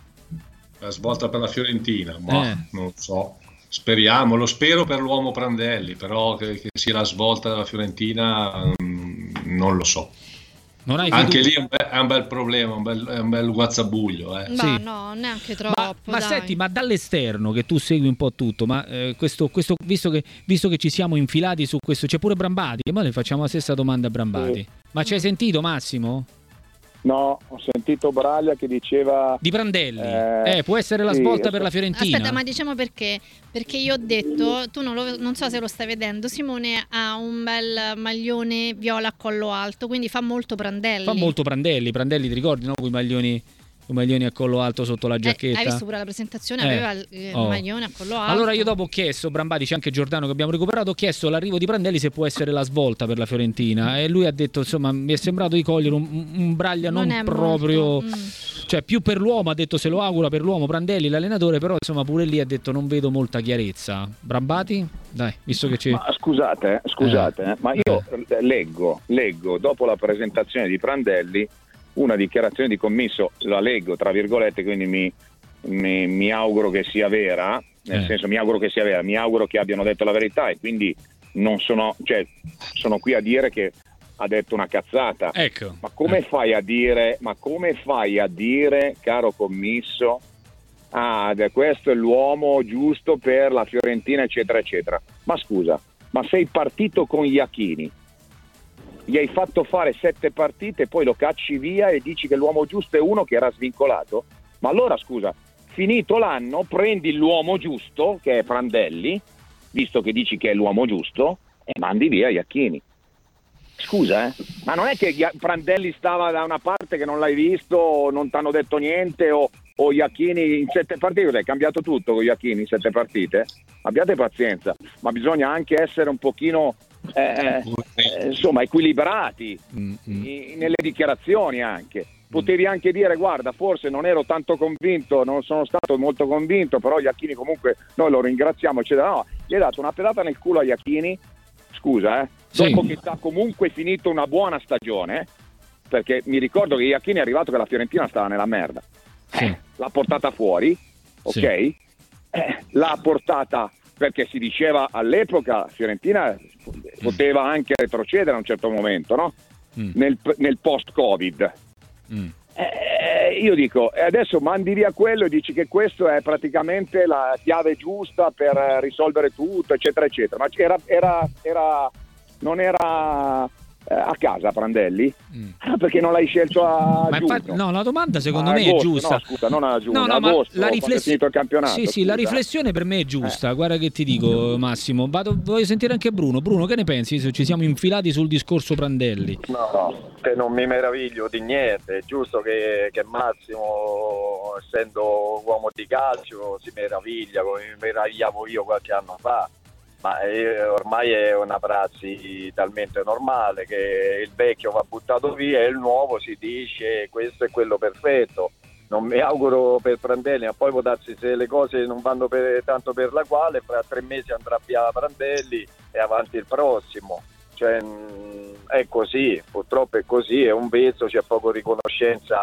La svolta per la Fiorentina, ma Eh. non lo so. Speriamo, lo spero per l'uomo Prandelli, però che, che sia la svolta della Fiorentina mm, non lo so. Non hai Anche fiducia? lì è un bel, è un bel problema, un bel, è un bel guazzabuglio. Eh. Ma Sì. no, neanche troppo. Ma, ma dai. senti, ma dall'esterno che tu segui un po' tutto, ma eh, questo, questo, visto, che, visto che ci siamo infilati su questo, c'è pure Brambati, ma le facciamo la stessa domanda a Brambati. Sì. Ma ci hai sentito Massimo? No, ho sentito Braglia che diceva Di Prandelli? Eh, Eh, può essere la sì, svolta per aspetta. la Fiorentina? Aspetta, ma diciamo perché? Perché io ho detto, tu non, lo, non so se lo stai vedendo, Simone ha un bel maglione viola a collo alto, quindi fa molto Prandelli. Fa molto Prandelli, Prandelli ti ricordi, no? Con i maglioni, con i maglioni a collo alto sotto la Eh, giacchetta. hai visto pure la presentazione, Eh. aveva il, il Oh. maglione a collo alto. Allora io dopo ho chiesto, Brambati, c'è anche Giordano che abbiamo recuperato, ho chiesto l'arrivo di Prandelli se può essere la svolta per la Fiorentina e lui ha detto, insomma, mi è sembrato di cogliere un, un Braglia non, Non è proprio... molto, mm. Cioè più per l'uomo, ha detto se lo augura per l'uomo Prandelli, l'allenatore, però insomma pure lì ha detto non vedo molta chiarezza. Brambati? Dai, visto che c'è... Ma scusate, eh, scusate, eh, ma io Eh. leggo, leggo dopo la presentazione di Prandelli una dichiarazione di commisso, la leggo tra virgolette, quindi mi, mi, mi auguro che sia vera, nel Eh. senso mi auguro che sia vera, mi auguro che abbiano detto la verità e quindi non sono, cioè, sono qui a dire che ha detto una cazzata. Ecco. Ma come Eh. fai a dire, ma come fai a dire, caro commisso, ah, questo è l'uomo giusto per la Fiorentina, eccetera, eccetera. Ma scusa, ma sei partito con Iachini, gli hai fatto fare sette partite, poi lo cacci via e dici che l'uomo giusto è uno che era svincolato? Ma allora, scusa, finito l'anno, prendi l'uomo giusto, che è Prandelli, visto che dici che è l'uomo giusto, e mandi via Iachini. Scusa, eh? Ma non è che Prandelli stava da una parte che non l'hai visto, o non ti hanno detto niente, o, o Iachini in sette partite, è cambiato tutto con Iachini in sette partite? Abbiate pazienza, ma bisogna anche essere un pochino eh, eh, insomma equilibrati Mm, mm. i- nelle dichiarazioni anche. Potevi anche dire guarda, forse non ero tanto convinto, non sono stato molto convinto, però Iachini comunque noi lo ringraziamo, eccetera. No, gli hai dato una pedata nel culo a Iachini, scusa, eh, Sì. dopo che sta comunque finito una buona stagione, perché mi ricordo che Iachini è arrivato che la Fiorentina stava nella merda. Sì. Eh, l'ha portata fuori, ok? Sì. Eh, l'ha portata perché si diceva all'epoca Fiorentina poteva anche retrocedere a un certo momento, no? Mm. Nel, nel post-Covid. Mm. Eh, io dico, e adesso mandi via quello e dici che questo è praticamente la chiave giusta per risolvere tutto, eccetera, eccetera. Ma era, era, era non era eh, a casa Prandelli? Mm. Perché non l'hai scelto a ma giugno? Infatti, no, la domanda secondo a me agosto, è giusta. No, scusa, non a giugno, no, no, agosto, ma la rifless- è finito il campionato. Sì, sì, scusa. la riflessione per me è giusta. Eh. Guarda che ti dico, Massimo. Vado, voglio sentire anche Bruno. Bruno, che ne pensi se ci siamo infilati sul discorso Prandelli? No, no, che non mi meraviglio di niente. È giusto che, che Massimo, essendo uomo di calcio, si meraviglia come mi meravigliavo io qualche anno fa. Ma eh, ormai è una prassi talmente normale che il vecchio va buttato via e il nuovo si dice questo è quello perfetto. Non mi auguro per Prandelli, ma poi può darsi se le cose non vanno per, tanto per la quale, fra tre mesi andrà via Prandelli e avanti il prossimo. Cioè, mh, è così, purtroppo è così, è un vezzo, c'è poco riconoscenza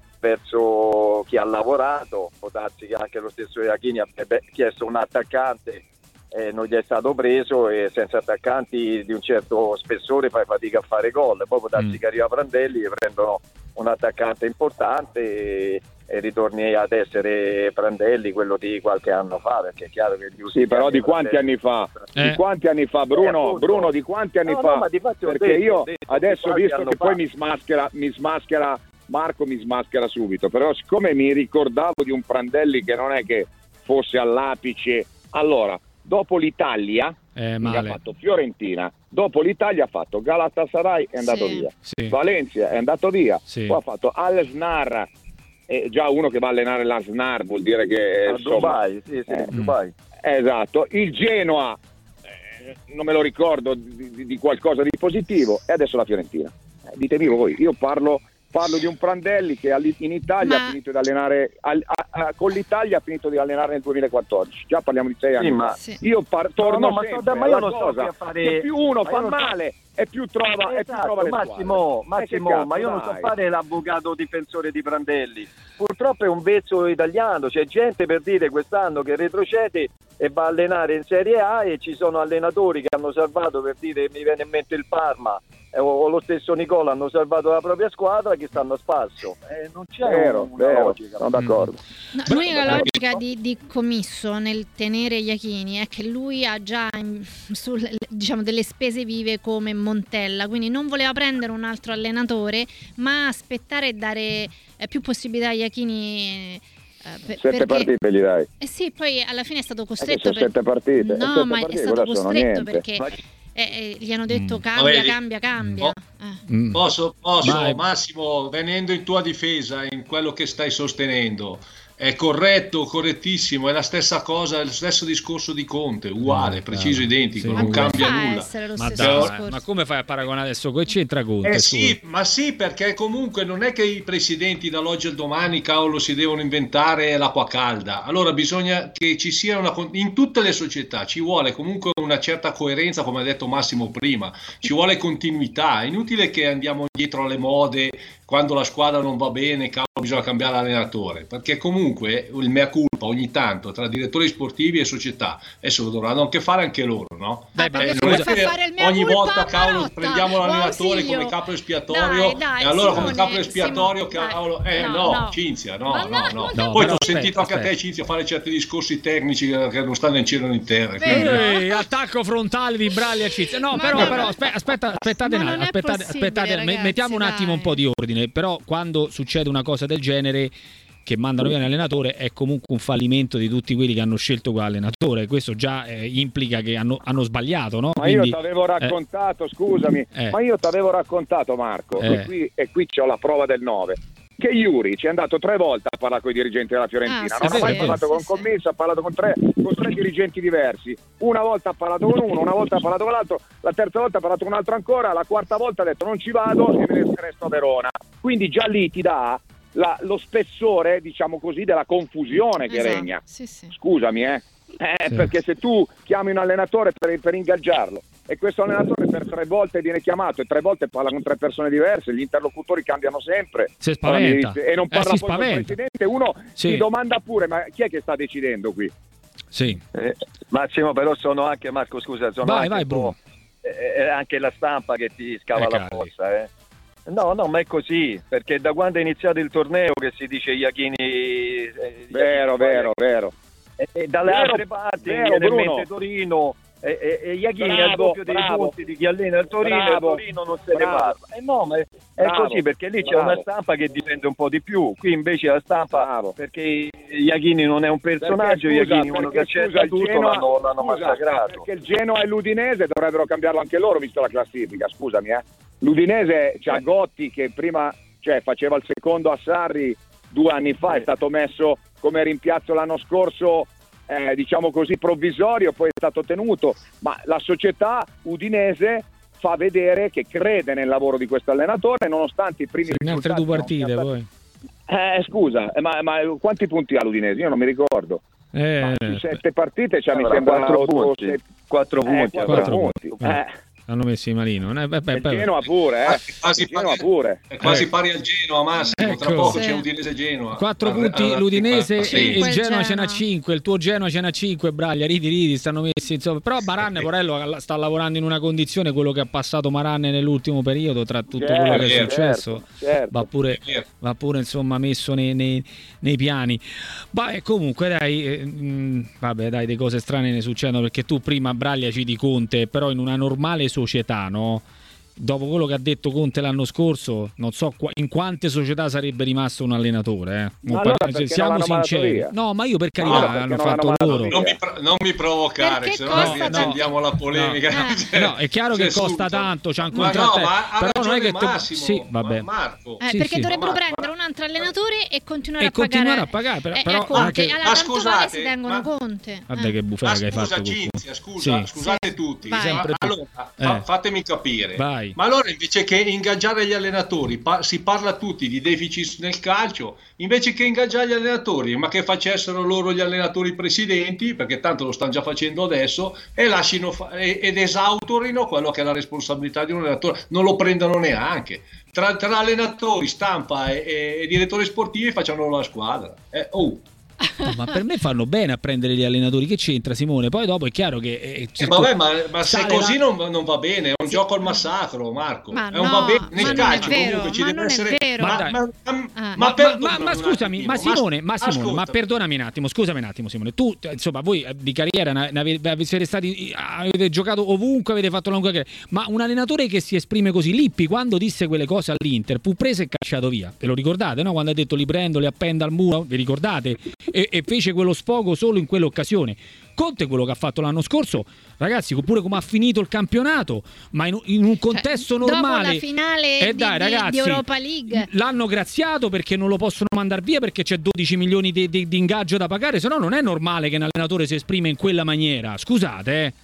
verso chi ha lavorato. Può darsi che anche lo stesso Iachini abbia chiesto un attaccante e non gli è stato preso, e senza attaccanti di un certo spessore fai fatica a fare gol. Poi può darsi mm. che arriva Prandelli e prendono un attaccante importante e, e ritorni ad essere Prandelli quello di qualche anno fa, perché è chiaro che gli sì, però di quanti anni fa? Eh. Di quanti anni fa, Bruno? Eh, Bruno, di quanti anni no, fa? No, ma di perché detto, io detto, adesso visto che poi mi smaschera, mi smaschera Marco mi smaschera subito, però siccome mi ricordavo di un Prandelli che non è che fosse all'apice, allora dopo l'Italia eh, ha fatto Fiorentina, dopo l'Italia ha fatto Galatasaray, è andato sì. via, sì. Valencia è andato via, sì. Poi ha fatto Al-Snar, eh, già uno che va a allenare l'Al-Snar vuol dire che a Dubai, sì, sì, eh, Dubai. Esatto, il Genoa eh, non me lo ricordo di, di, di qualcosa di positivo, e adesso la Fiorentina. Eh, ditemi voi, io parlo Parlo di un Prandelli che in Italia ma... ha finito di allenare a, a, a, con l'Italia ha finito di allenare nel duemilaquattordici. Già parliamo di sei anni. Sì, ma... sì. Io par- torno no, no, sempre, ma, ma io non cosa, sto a fare che più uno ma fa male so... e più trova, esatto, e più trova le Massimo, Massimo cazzo, ma io dai. non so fare l'avvocato difensore di Prandelli. Purtroppo è un vezzo italiano, c'è gente per dire quest'anno che retrocede e va a allenare in Serie A, e ci sono allenatori che hanno salvato, per dire, mi viene in mente il Parma o lo stesso Nicola, hanno salvato la propria squadra, che stanno a spasso. Eh, non c'è vero, una vero, logica. Sono d'accordo. No, l'unica logica di, di Commisso nel tenere Iachini è che lui ha già sul, diciamo, delle spese vive come Montella, quindi non voleva prendere un altro allenatore, ma aspettare e dare eh, più possibilità a Iachini. Per, sette perché, partite gli dai. Eh sì, poi alla fine è stato costretto. Eh, sono per, sette partite. No, sette ma partite, è stato costretto perché. Ma... Eh, eh, gli hanno detto mm. cambia, Vabbè, cambia, cambia. Oh, mm. Posso, posso Massimo, venendo in tua difesa in quello che stai sostenendo, è corretto, correttissimo, è la stessa cosa, è lo stesso discorso di Conte, uguale, preciso, identico, sì, non cambia nulla. Ma, dai, ma come fai a paragonare adesso? Che c'entra Conte? Eh sì, ma sì, perché comunque non è che i presidenti dall'oggi al domani, cavolo, si devono inventare l'acqua calda. Allora bisogna che ci sia una, in tutte le società ci vuole comunque una certa coerenza, come ha detto Massimo prima, ci vuole continuità. È inutile che andiamo dietro alle mode. Quando la squadra non va bene, cavolo, bisogna cambiare l'allenatore, perché comunque il mea culpa ogni tanto tra direttori sportivi e società, adesso lo dovranno anche fare anche loro, no? Dai, eh, non è che ogni culpa, volta, cavolo, Marotta, prendiamo l'allenatore come capo espiatorio, dai, dai, e allora Simone, come capo espiatorio, Simone, cavolo, eh no, no, no. Cinzia, no, no, no, no. no. Poi ti ho sentito anche aspetta. a te, Cinzia, fare certi discorsi tecnici che non stanno in cielo né in terra. Ehi, attacco frontale di Braglia a Cinzia. No, però, però aspetta, aspettate un attimo, aspettate, aspettate, mettiamo un attimo un po' di ordine, però quando succede una cosa del genere, che mandano via l'allenatore, è comunque un fallimento di tutti quelli che hanno scelto quell'allenatore. Questo già eh, implica che hanno, hanno sbagliato, no? Ma Quindi, io ti avevo raccontato, eh, scusami, eh, ma io ti avevo raccontato, Marco, eh. e qui, e qui c'ho la prova del nove, che Iuri ci è andato tre volte a parlare con i dirigenti della Fiorentina, ah, non ha mai parlato sì, con sì. Commisso, ha parlato con tre, con tre dirigenti diversi, una volta ha parlato con uno, una volta ha parlato con l'altro, la terza volta ha parlato con un altro ancora, la quarta volta ha detto non ci vado e me ne resto a Verona. Quindi già lì ti dà la, lo spessore, diciamo così, della confusione che esatto. regna. Sì, sì. Scusami, eh. Eh, sì. Perché se tu chiami un allenatore per, per ingaggiarlo e questo allenatore per tre volte viene chiamato e tre volte parla con tre persone diverse, gli interlocutori cambiano sempre, si spaventa. e non parla eh, poi con il presidente, uno sì. si domanda pure ma chi è che sta decidendo qui? Sì. Eh, Massimo, però sono anche, Marco scusa, sono vai, anche vai, Bruno. Eh, anche la stampa che ti scava eh, la fossa, eh. No, no, ma è così, perché da quando è iniziato il torneo che si dice Iachini... Eh, vero, Iachini, vero, vero. E, e dalle vero, altre parti, vero, viene in mente Torino, E, e, e Iachini Bravo, ha il doppio dei bravo. punti di chi allena il Torino Bravo, e il Torino non se ne bravo. parla. Eh no, ma è, è Bravo, così, perché lì c'è bravo. una stampa che difende un po' di più. Qui invece la stampa, Bravo. perché Iachini non è un personaggio, Perché, scusa, Iachini uno che perché, scusa, accetta il tutto, Genoa- l'hanno, l'hanno scusa, massacrato. Perché il Genoa e l'Udinese dovrebbero cambiarlo anche loro, visto la classifica, scusami. Eh. L'Udinese c'ha Gotti che prima, cioè, faceva il secondo a Sarri due anni fa, è stato messo come rimpiazzo l'anno scorso, eh, diciamo così, provvisorio, poi è stato tenuto, ma la società udinese fa vedere che crede nel lavoro di questo allenatore, nonostante i primi in altre risultati due partite non poi. Eh, scusa, eh, ma, ma quanti punti ha l'Udinese? Io non mi ricordo. Eh, Ma su sette partite, cioè, mi Avrà sembra quattro otto, punti. sei- Quattro eh, punti, quattro quattro punti. punti. Eh, Hanno messi malino. Eh, beh, beh, il beh. Genoa pure, eh. Quasi Il Genoa pari- pure. È quasi Eh. pari al Genoa, Massimo. Tra Ecco. poco Sì. c'è Udinese Genoa. Quattro Arre- punti arre- l'Udinese sì. e il Cinque il Genoa ce n'ha Genoa. cinque, il tuo Genoa ce n'ha cinque, Braglia, ridi ridi, stanno messi insomma. Però Baranne, Porello, sta lavorando in una condizione, quello che ha passato Maranne nell'ultimo periodo, tra tutto Certo, quello che è certo, successo, certo. va pure, va pure insomma messo nei, nei- nei piani. Ma eh, comunque dai, eh, mh, vabbè dai, le cose strane ne succedono, perché tu prima Braglia ci di Conte, però in una normale società, no? Dopo quello che ha detto Conte l'anno scorso, non so qua- in quante società sarebbe rimasto un allenatore. Eh. Ma allora Par- perché siamo non l'hanno mandato sinceri. via? No, ma io per No, carità perché hanno non fatto l'hanno mandato loro. via? Non mi, pro- non mi provocare, Perché se no costa riaccendiamo la polemica. tanto. Cioè, No, è chiaro che c'è costa subito. tanto, c'ha un Ma contratto, no, ma ha però non è ragione che tu- Massimo, sì, vabbè. ma Marco. Eh, Sì, perché sì. dovrebbero Ma- prendere un altro allenatore e continuare E a pagare continuare a pagare, però- eh, però a Conte. anche- Allora, Ma tanto scusate, vale si tengono ma- Conte. Guarda Eh. che bufera Ma che hai scusa fatto Cucù. Cinzia, scusa, Sì. scusate tutti. Vai. Sempre tu. Allora, Eh. fa- fatemi capire. Vai. Ma allora invece che ingaggiare gli allenatori, pa- si parla tutti di deficit nel calcio, invece che ingaggiare gli allenatori, ma che facessero loro gli allenatori presidenti, perché tanto lo stanno già facendo adesso, e lasciano fa- e- ed esautorino quello che è la responsabilità di un allenatore, non lo prendano neanche. Tra, tra allenatori, stampa e, e- e direttori sportivi facciano la squadra. Eh, oh. No, ma per me fanno bene a prendere gli allenatori, che c'entra Simone? Poi dopo è chiaro che eh, Eh, vabbè, ma, ma se sale così la- non, non va bene, è un gioco al massacro, Marco. Ma è un no, va bene ma nel non è calcio vero, comunque ci ma deve non è essere. vero. Ma Ma, dai. ma, ma, Ah. ma Ma, perdonami ma- ma un scusami, attimo, ma Simone, ma, Simone, ascolta. ma perdonami un attimo, scusami un attimo Simone, tu insomma voi eh, di carriera ne ne avete, avete stati, avete giocato ovunque, avete fatto una lunga carriera, ma un allenatore che si esprime così, Lippi quando disse quelle cose all'Inter fu preso e cacciato via, ve lo ricordate, no? Quando ha detto li prendo, li appendo al muro, vi ricordate? E, e fece quello sfogo solo in quell'occasione. Conte quello che ha fatto l'anno scorso, ragazzi, pure come ha finito il campionato, ma in, in un contesto Cioè, normale. dopo la finale Eh di, dai, di- ragazzi, di Europa League. l'hanno graziato perché non lo possono mandare via, perché c'è dodici milioni di, di- di ingaggio da pagare, se no non è normale che un allenatore si esprime in quella maniera. Scusate, eh.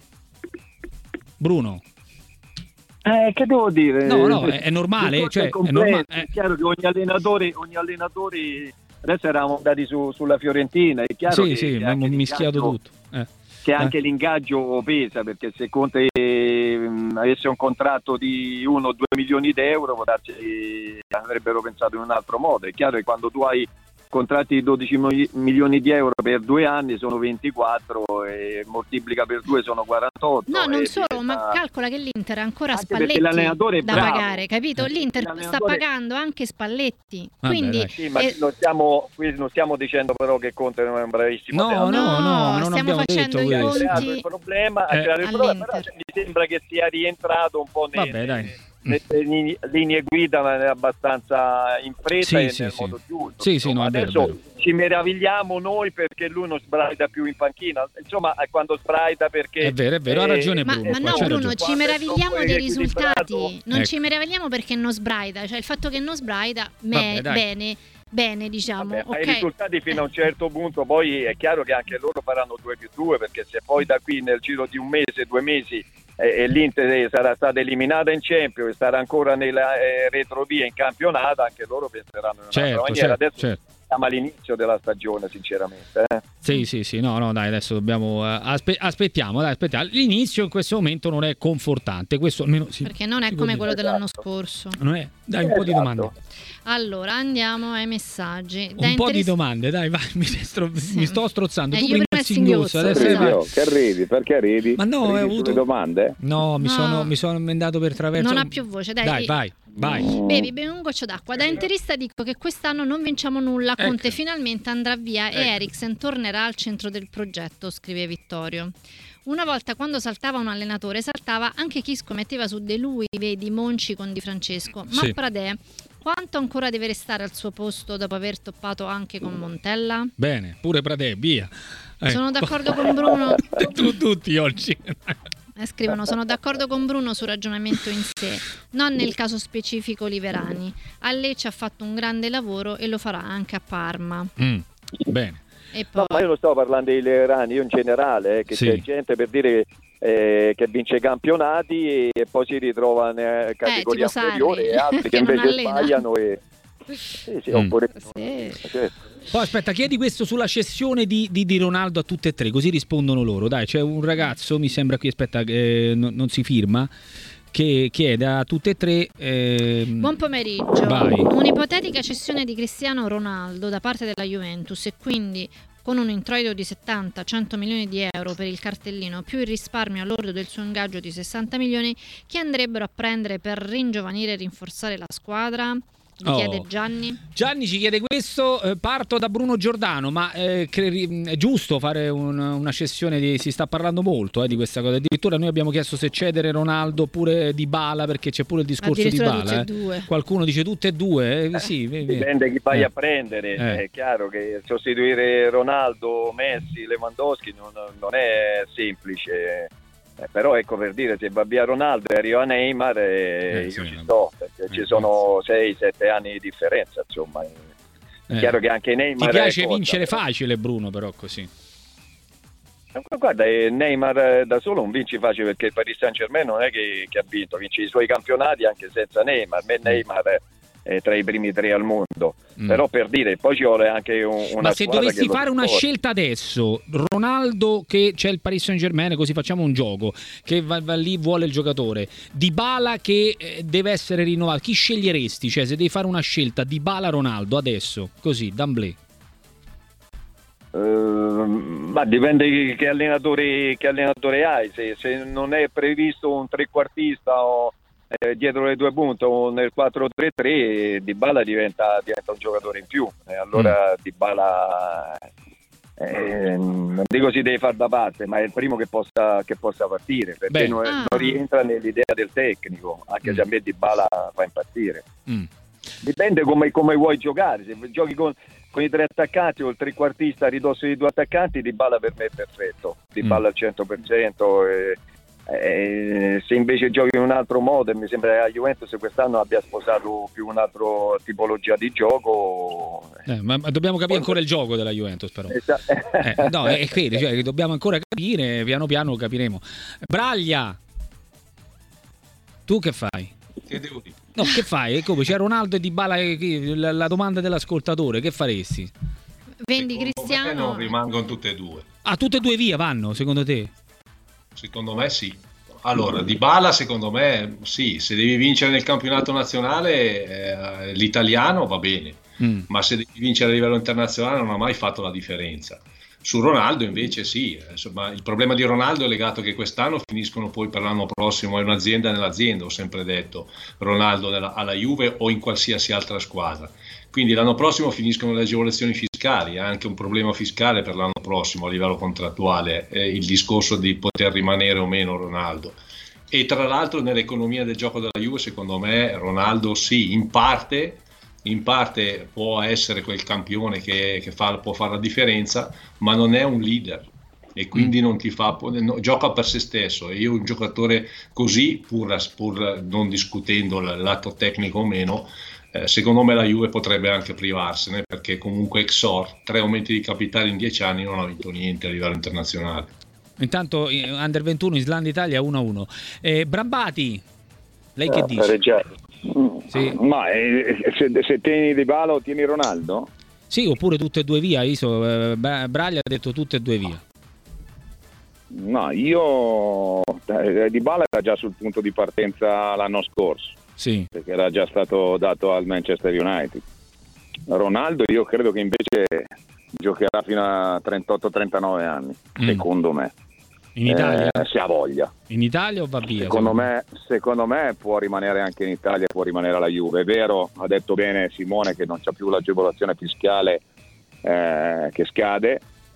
Bruno. Eh, che devo dire? No, no, è- è normale, Il discorso cioè, è è complesso, norma- è eh. chiaro che ogni allenatore, ogni allenatore adesso eravamo andati su, sulla Fiorentina, è chiaro Sì, che, sì, che abbiamo anche mischiato l'ingaggio- tutto. Eh. che anche l'ingaggio pesa, perché se Conte ehm, avesse un contratto di uno o due milioni di euro, può darsi che avrebbero pensato in un altro modo. È chiaro che quando tu hai contratti di dodici mi- milioni di euro per due anni sono ventiquattro e moltiplica per due sono quarantotto. No, non e solo, diventa- ma calcola che l'Inter ha ancora Anche perché Spalletti l'allenatore è da bravo. pagare, capito? Eh, L'Inter sta l'allenatore- pagando anche Spalletti. Vabbè, Quindi dai. Sì, ma eh, non stiamo, qui non stiamo dicendo però che Conte non è un bravissimo No, allenatore. no, no, non stiamo abbiamo facendo detto i questo. Ha creato conti il problema, ha Eh. creato il problema, però all'Inter. mi sembra che sia rientrato un po' nei, Vabbè, dai. nelle linee, linee guida, ma abbastanza in fretta Sì, e sì, nel sì. modo giusto. Sì, sì, Insomma, no, è vero, adesso è vero. ci meravigliamo noi perché lui non sbraita più in panchina, insomma è quando sbraita perché È vero, è vero, ha ragione Ma, Bruno, ma qua no c'è Bruno, ragione. ci Quando è meravigliamo troppo dei equilibrato- risultati, non Ecco. ci meravigliamo perché non sbraita, cioè il fatto che non sbraita, me- Vabbè, dai. bene, bene diciamo, Vabbè, ma i ok. risultati fino a un certo punto, poi è chiaro che anche loro faranno due più due, perché se poi da qui nel giro di un mese, due mesi e, e l'Inter sarà stata eliminata in Champions e starà ancora nella eh, retrovia in campionato, anche loro penseranno in un'altra Certo, maniera. certo, Adesso certo. siamo all'inizio della stagione, sinceramente. Eh. Sì, sì, sì, no, no, dai, adesso dobbiamo eh, aspe- aspettiamo, dai, aspettiamo. L'inizio in questo momento non è confortante, questo almeno sì. Perché non è si come può quello dire. dell'anno Esatto. scorso. Non è, dai, un po' di Esatto. domande. Allora, andiamo ai messaggi. Da Un po' di interess- domande, dai, vai, mi, stro- Sì. mi sto strozzando. Eh, tu io prima prima il singhiozzo, singhiozzo, adesso esatto. vai. Io, che ridi? Perché ridi? Ma no, Ridi ho sulle avuto- domande? No, mi No. sono mi sono emendato per traverso. Non ha più voce, dai. Dai, vai, vai. Bevi, bevi un goccio d'acqua. Da interista dico che quest'anno non vinciamo nulla. Conte Ecco. finalmente andrà via e Ecco. Eriksen tornerà al centro del progetto, scrive Vittorio. Una volta quando saltava un allenatore saltava anche chi scommetteva su di lui, vedi Monci con Di Francesco. Ma Sì. Pradè quanto ancora deve restare al suo posto dopo aver toppato anche con Montella? Bene, pure Pradè, via. Eh. Sono d'accordo con Bruno. Tu, tutti oggi. Eh, scrivono, sono d'accordo con Bruno sul ragionamento in sé, non nel caso specifico Liverani. A Lecce ha fatto un grande lavoro e lo farà anche a Parma. Mm, bene. E poi... No, ma io non stavo parlando dei Leverani, io in generale, eh, che Sì. c'è gente per dire eh, che vince campionati e, e poi si ritrova in categoria tipo inferiore Sarri, e altri che, che non invece allena. sbagliano e... Sì, sì, Mm. oppure... Sì. Certo. Poi aspetta, chiedi questo sulla cessione di, di, di Ronaldo a tutte e tre, così rispondono loro. Dai, c'è un ragazzo, mi sembra qui, aspetta, eh, non, non si firma, che chiede a tutte e tre... Eh, Buon pomeriggio. Vai. Un'ipotetica cessione di Cristiano Ronaldo da parte della Juventus e quindi con un introito di settanta cento milioni di euro per il cartellino più il risparmio all'ordo del suo ingaggio di sessanta milioni, che andrebbero a prendere per ringiovanire e rinforzare la squadra? Vi Oh. chiede Gianni. Gianni ci chiede questo, eh, parto da Bruno Giordano, ma eh, cre- è giusto fare un- una cessione, di, si sta parlando molto eh, di questa cosa, addirittura noi abbiamo chiesto se cedere Ronaldo oppure Dybala, perché c'è pure il discorso di Addirittura Dybala, tutte e eh. due. Qualcuno dice tutte e due, eh, sì, vedi. Dipende chi vai Eh. a prendere, Eh. è chiaro che sostituire Ronaldo, Messi, Lewandowski non, non è semplice, eh, però ecco, per dire, se va via Ronaldo e arriva Neymar eh, Eh, io sì, ci vabbè. sto, perché Eh, ci sono sei sette anni di differenza, insomma, è Eh. chiaro che anche Ti Neymar piace è cosa, vincere però- facile, Bruno, però così. Guarda, eh, Neymar eh, da solo non vince facile, perché il Paris Saint-Germain non è che, che ha vinto, vince i suoi campionati anche senza Neymar. Me Neymar è, è tra i primi tre al mondo, Mm. però per dire, poi ci vuole anche un, una Ma se squadra dovessi che lo fare una supporti. scelta adesso, Ronaldo che c'è il Paris Saint-Germain, così facciamo un gioco, che va, va lì, vuole il giocatore, Dybala che eh, deve essere rinnovato, chi sceglieresti? Cioè se devi fare una scelta, Dybala-Ronaldo adesso, così, d'amblè. Eh, ma dipende che, che allenatore che allenatore hai, se, se non è previsto un trequartista o eh, dietro le due punte o nel quattro tre tre, Dybala diventa, diventa un giocatore in più, e allora Dybala eh, non dico si deve far da parte, ma è il primo che possa, che possa partire, perché Beh. non, Ah. non rientra nell'idea del tecnico, anche Mm. se a me Dybala fa impazzire. Mm. Dipende come, come vuoi giocare, se giochi con, con i tre attaccanti o il trequartista a ridosso dei due attaccanti, Dybala per me è perfetto, Dybala Mm. al cento per cento. E, e, se invece giochi in un altro modo, e mi sembra che la Juventus quest'anno abbia sposato più un'altra tipologia di gioco. Eh, ma, ma dobbiamo capire ancora il gioco della Juventus, però. Esa- Eh, no, è quello, cioè, che dobbiamo ancora capire, piano piano lo capiremo. Braglia, tu che fai? Che devo dire? No, che fai? E come c'è Ronaldo e Dybala, eh, chi- la, la domanda Vendi dell'ascoltatore, che faresti? Secondo me Cristiano. non rimangono tutte e due. Ah, tutte e due via vanno, secondo te? Secondo me sì. Allora, Dybala secondo me sì, se devi vincere nel campionato nazionale eh, l'italiano va bene, Mm. ma se devi vincere a livello internazionale non ha mai fatto la differenza. Su Ronaldo invece sì, insomma, il problema di Ronaldo è legato che quest'anno finiscono poi per l'anno prossimo, è un'azienda nell'azienda, ho sempre detto, Ronaldo nella, alla Juve o in qualsiasi altra squadra. Quindi l'anno prossimo finiscono le agevolazioni fiscali, è anche un problema fiscale per l'anno prossimo a livello contrattuale, eh, il discorso di poter rimanere o meno Ronaldo. E tra l'altro nell'economia del gioco della Juve secondo me Ronaldo sì, in parte, in parte può essere quel campione che, che fa, può fare la differenza, ma non è un leader e quindi non ti fa, no, gioca per se stesso. E io un giocatore così, pur, pur non discutendo il lato tecnico o meno, eh, secondo me la Juve potrebbe anche privarsene, perché comunque Exor, tre aumenti di capitale in dieci anni, non ha vinto niente a livello internazionale. Intanto eh, Under ventuno Islanda-Italia uno a uno. Eh, Brambati, lei che Eh, dice? pareggiare. Sì. Ma eh, se, se tieni Dybala o tieni Ronaldo? Sì, oppure tutte e due via. Iso, eh, Bra- Braglia ha detto tutte e due via. No, io eh, Dybala era già sul punto di partenza l'anno scorso, Sì. perché era già stato dato al Manchester United. Ronaldo io credo che invece giocherà fino a trentotto trentanove anni, Mm. secondo me. In Italia? Eh, se ha voglia. In Italia o va via? Secondo me, secondo me può rimanere anche in Italia, può rimanere alla Juve. È vero, ha detto bene Simone che non c'ha più l'agevolazione fiscale eh, che scade,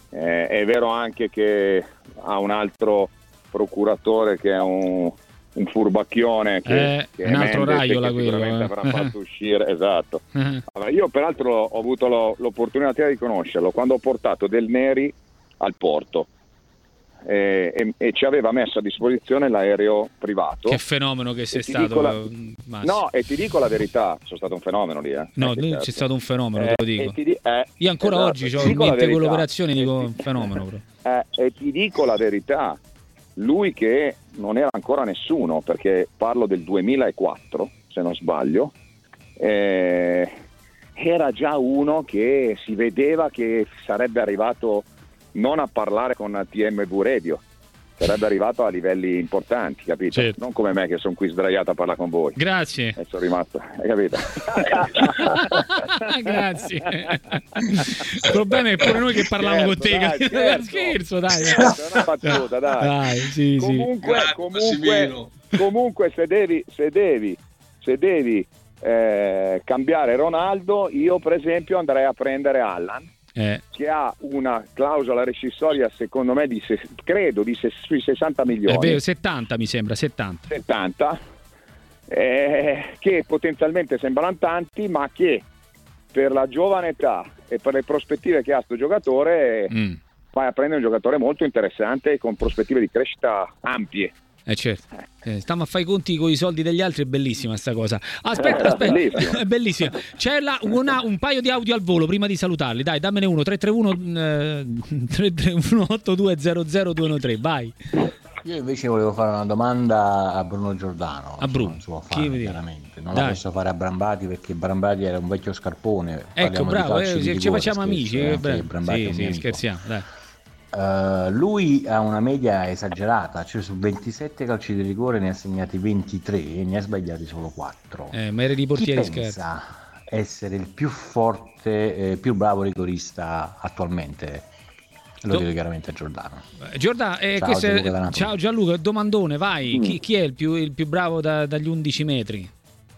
Eh, è vero anche che ha un altro procuratore che è un, un furbacchione che, eh, che un altro Mendes, Raiola che quello, sicuramente eh. avrà fatto uscire, esatto. Allora, io peraltro ho avuto lo, l'opportunità di conoscerlo quando ho portato Del Neri al porto e, e, e ci aveva messo a disposizione l'aereo privato. Che fenomeno che sei ti stato, dico la- Massimo. No, e ti dico la verità, sono stato un fenomeno lì. Eh. No, Eh, lui certo. c'è stato un fenomeno, Eh, te lo dico. e ti di- eh, Io ancora esatto, oggi ti ho in dico la mente verità. quell'operazione, dico E un ti- fenomeno proprio. Eh, e ti dico la verità, lui che non era ancora nessuno, perché parlo del duemilaquattro, se non sbaglio, eh, era già uno che si vedeva che sarebbe arrivato non a parlare con T M V Radio, sarebbe arrivato a livelli importanti, capito? Certo. Non come me che sono qui sdraiato a parlare con voi. Grazie. E sono rimasto, hai capito? Grazie. Il problema è pure noi che parliamo Certo, con te. dai, che- certo. Scherzo, dai. Certo, è una battuta, dai. Dai, sì, sì. comunque, Grazie, comunque, Massimino. comunque se devi, se devi, se devi eh, cambiare Ronaldo, io per esempio andrei a prendere Allan, Eh, che ha una clausola rescissoria secondo me di se- credo di se- sui sessanta milioni, è vero, settanta mi sembra, settanta. settanta, eh, che potenzialmente sembrano tanti, ma che per la giovane età e per le prospettive che ha sto giocatore Mm. vai a prendere un giocatore molto interessante e con prospettive di crescita ampie. Eh certo, eh, stiamo a fare i conti con i soldi degli altri, è bellissima sta cosa. Aspetta, Eh, aspetta, bellissimo. è bellissima. C'è la- una- un paio di audio al volo prima di salutarli. Dai, dammene uno, tre tre uno eh, tre tre uno otto due zero zero due uno tre, vai. Io invece volevo fare una domanda a Bruno Giordano. A Bruno. Non si può Chi fare, vedi? chiaramente. Non Dai. la posso fare a Brambati perché Brambati era un vecchio scarpone. Ecco, Parliamo di bravo, calcio eh, di ci, ci rigore, facciamo scherzo, amici. eh, eh, anche bravo. Brambati è Sì, un sì, mio amico. scherziamo, dai. Uh, lui ha una media esagerata, cioè su ventisette calci di rigore ne ha segnati ventitré e ne ha sbagliati solo quattro. Eh, ma eri di Chi portieri, scherzo. pensa essere il più forte, eh, più bravo rigorista attualmente? Lo Do- dico chiaramente a Giordano. Eh, Giordano, eh, Ciao, questo è- Gianluca Donato. ciao Gianluca, domandone, vai. Mm. Chi, chi è il più, il più bravo da- dagli undici metri?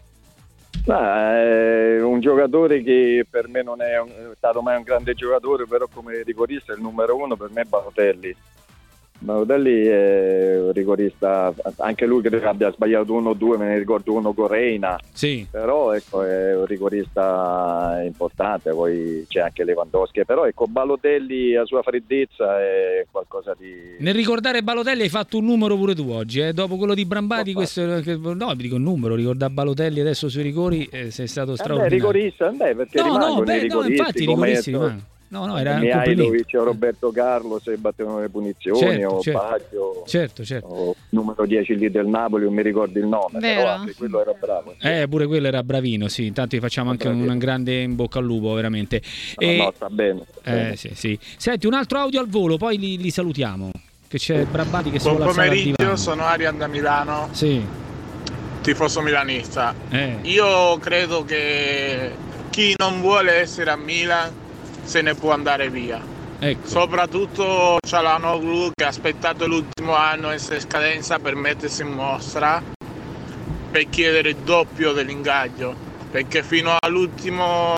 Ah, è un giocatore che per me non è, un- è stato mai un grande giocatore, però come rigorista il numero uno per me è Balotelli. Balotelli è un rigorista, anche lui credo che abbia sbagliato uno o due, me ne ricordo uno con Reina, Sì. però ecco, è un rigorista importante. Poi c'è anche Lewandowski, però ecco, Balotelli la sua freddezza è qualcosa di... Nel ricordare Balotelli hai fatto un numero pure tu oggi, eh? Dopo quello di Brambati, Ho questo, che- no, vi dico un numero, ricordare Balotelli adesso sui rigori, eh, sei stato Eh beh, straordinario. rigorista, beh, perché No, no, rimangono i beh, no, rigoristi, infatti i come rigoristi detto- rimangono. No, no, era un complimento. Mihailovic o Roberto Carlo se battevano le punizioni, Certo, o certo. Baggio, Certo, certo. o numero dieci lì del Napoli, non mi ricordo il nome, Vero? però anche quello era bravo. Eh, pure quello era bravino, sì. Intanto gli facciamo anche Bravino. un grande in bocca al lupo, veramente. No, E- no, sta bene. sta eh, bene. sì, sì. Senti, un altro audio al volo, poi li, li salutiamo. Che c'è Brambati che si Buon vuole alzare al pomeriggio, divano. sono Arian da Milano, Sì, tifoso milanista. eh. Io credo che chi non vuole essere a Milan se ne può andare via. Ecco. Soprattutto Çalhanoğlu che ha aspettato l'ultimo anno essere scadenza per mettersi in mostra per chiedere il doppio dell'ingaggio, perché fino all'ultimo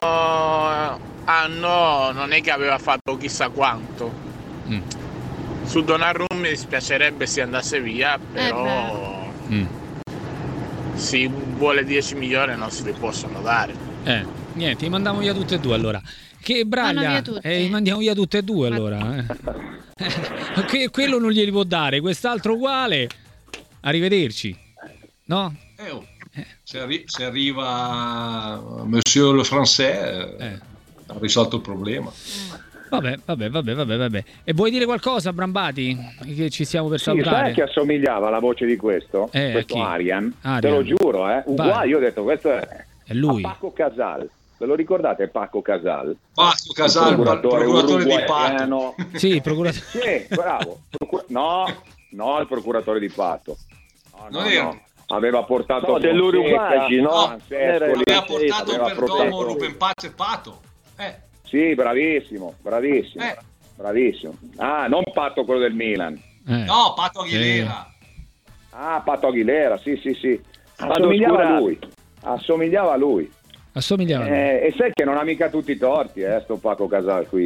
anno non è che aveva fatto chissà quanto. Mm. Su Donnarumma mi dispiacerebbe si andasse via, però Mm. se vuole dieci milioni non se li possono dare. Eh, niente, li mandiamo via tutte e due allora. Che Vanno braglia, via tutti. eh, li mandiamo via tutte e due Ma- allora. Eh. Eh, que- quello non glieli può dare, quest'altro uguale. Arrivederci. No? Eh, oh, se, arri- se arriva Monsieur le Français, eh, Eh. ha risolto il problema. Vabbè, vabbè, vabbè, vabbè, vabbè. E vuoi dire qualcosa, Brambati? Che ci stiamo per Sì, salutare. sai che assomigliava alla voce di questo? Eh, a questo chi? Arian, Arian. te lo giuro, eh. Uguale, Vai. io ho detto questo è, È lui. a Paco Casal. Ve lo ricordate Paco Casal? Paco Casal, procuratore procuratore di uruguaiano. Pato. Sì, il procuratore. Sì, bravo. Procura- no, no, il procuratore di Pato. No, no, Non era. no. Aveva portato No, dell'Uruguay, no? Francescoli, Aveva Sì, portato aveva Perdomo, portato- Ruben Paz e Pato. Eh, Sì, bravissimo, bravissimo. Eh. Bravissimo. Ah, non Pato quello del Milan. Eh. no, Pato Aguilera. Ah, Pato Aguilera, sì, sì, sì. Vado Assomigliava a oscurato. lui. Assomigliava a lui. Assomigliava. Eh, e sai che non ha mica tutti i torti, eh, sto Paco Casal qui.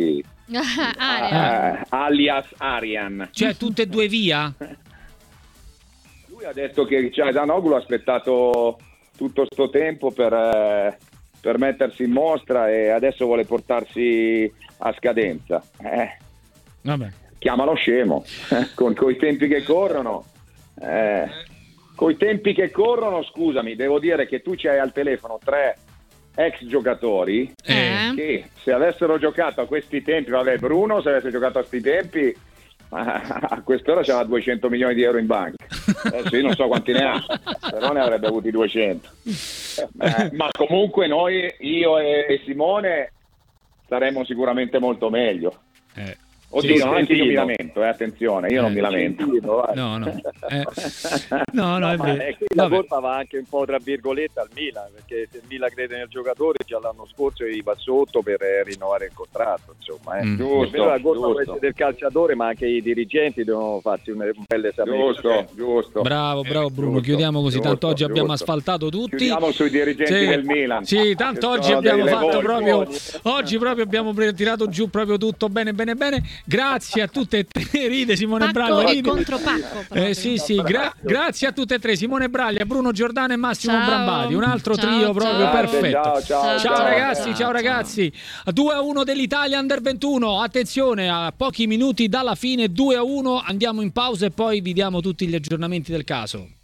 Arian. eh, alias Arian. Cioè tutte e due via? Lui ha detto che Çalhanoğlu ha aspettato tutto sto tempo per, eh, per mettersi in mostra e adesso vuole portarsi a scadenza. Eh, Vabbè. chiamalo scemo, con i tempi che corrono. Eh, coi tempi che corrono, scusami, devo dire che tu c'hai al telefono tre ex giocatori Eh. che se avessero giocato a questi tempi, vabbè, Bruno se avesse giocato a questi tempi a quest'ora c'aveva duecento milioni di euro in banca. Adesso io non so quanti ne ha, però ne avrebbe avuti duecento. Eh, ma comunque noi, io e Simone, saremmo sicuramente molto meglio. Eh. Oddio, Sì, non anche io sentino. mi lamento, eh, attenzione, io Eh, non mi lamento. No, no. Eh. No, no, è Ma vero. è che la Vabbè. colpa va anche un po' tra virgolette al Milan, perché se il Milan crede nel giocatore già l'anno scorso gli va sotto per eh, rinnovare il contratto, insomma. Eh. Mm. Giusto, È vero, la colpa può giusto. essere del calciatore, ma anche i dirigenti devono farsi un, un bel esame. Giusto, giusto. Bravo, bravo Bruno, Giusto, chiudiamo così, tanto giusto, oggi abbiamo giusto. asfaltato tutti. Chiudiamo sui dirigenti Sì. del Milan. Sì, tanto Che oggi sono abbiamo dei fatto levoni. proprio oggi proprio abbiamo pre- tirato giù proprio tutto bene bene bene. Grazie a tutte e tre. Ride Simone Pacco Braglia, e ride. contropacco. proprio. Eh, sì, sì, gra- grazie a tutte e tre, Simone Braglia, Bruno Giordano e Massimo Ciao. Brambati, un altro Ciao, trio proprio ciao. perfetto. Ciao, Ciao, ciao, Ciao ragazzi, ciao ciao. ragazzi. due a uno dell'Italia Under ventuno. Attenzione, a pochi minuti dalla fine, due a uno. Andiamo in pausa e poi vi diamo tutti gli aggiornamenti del caso.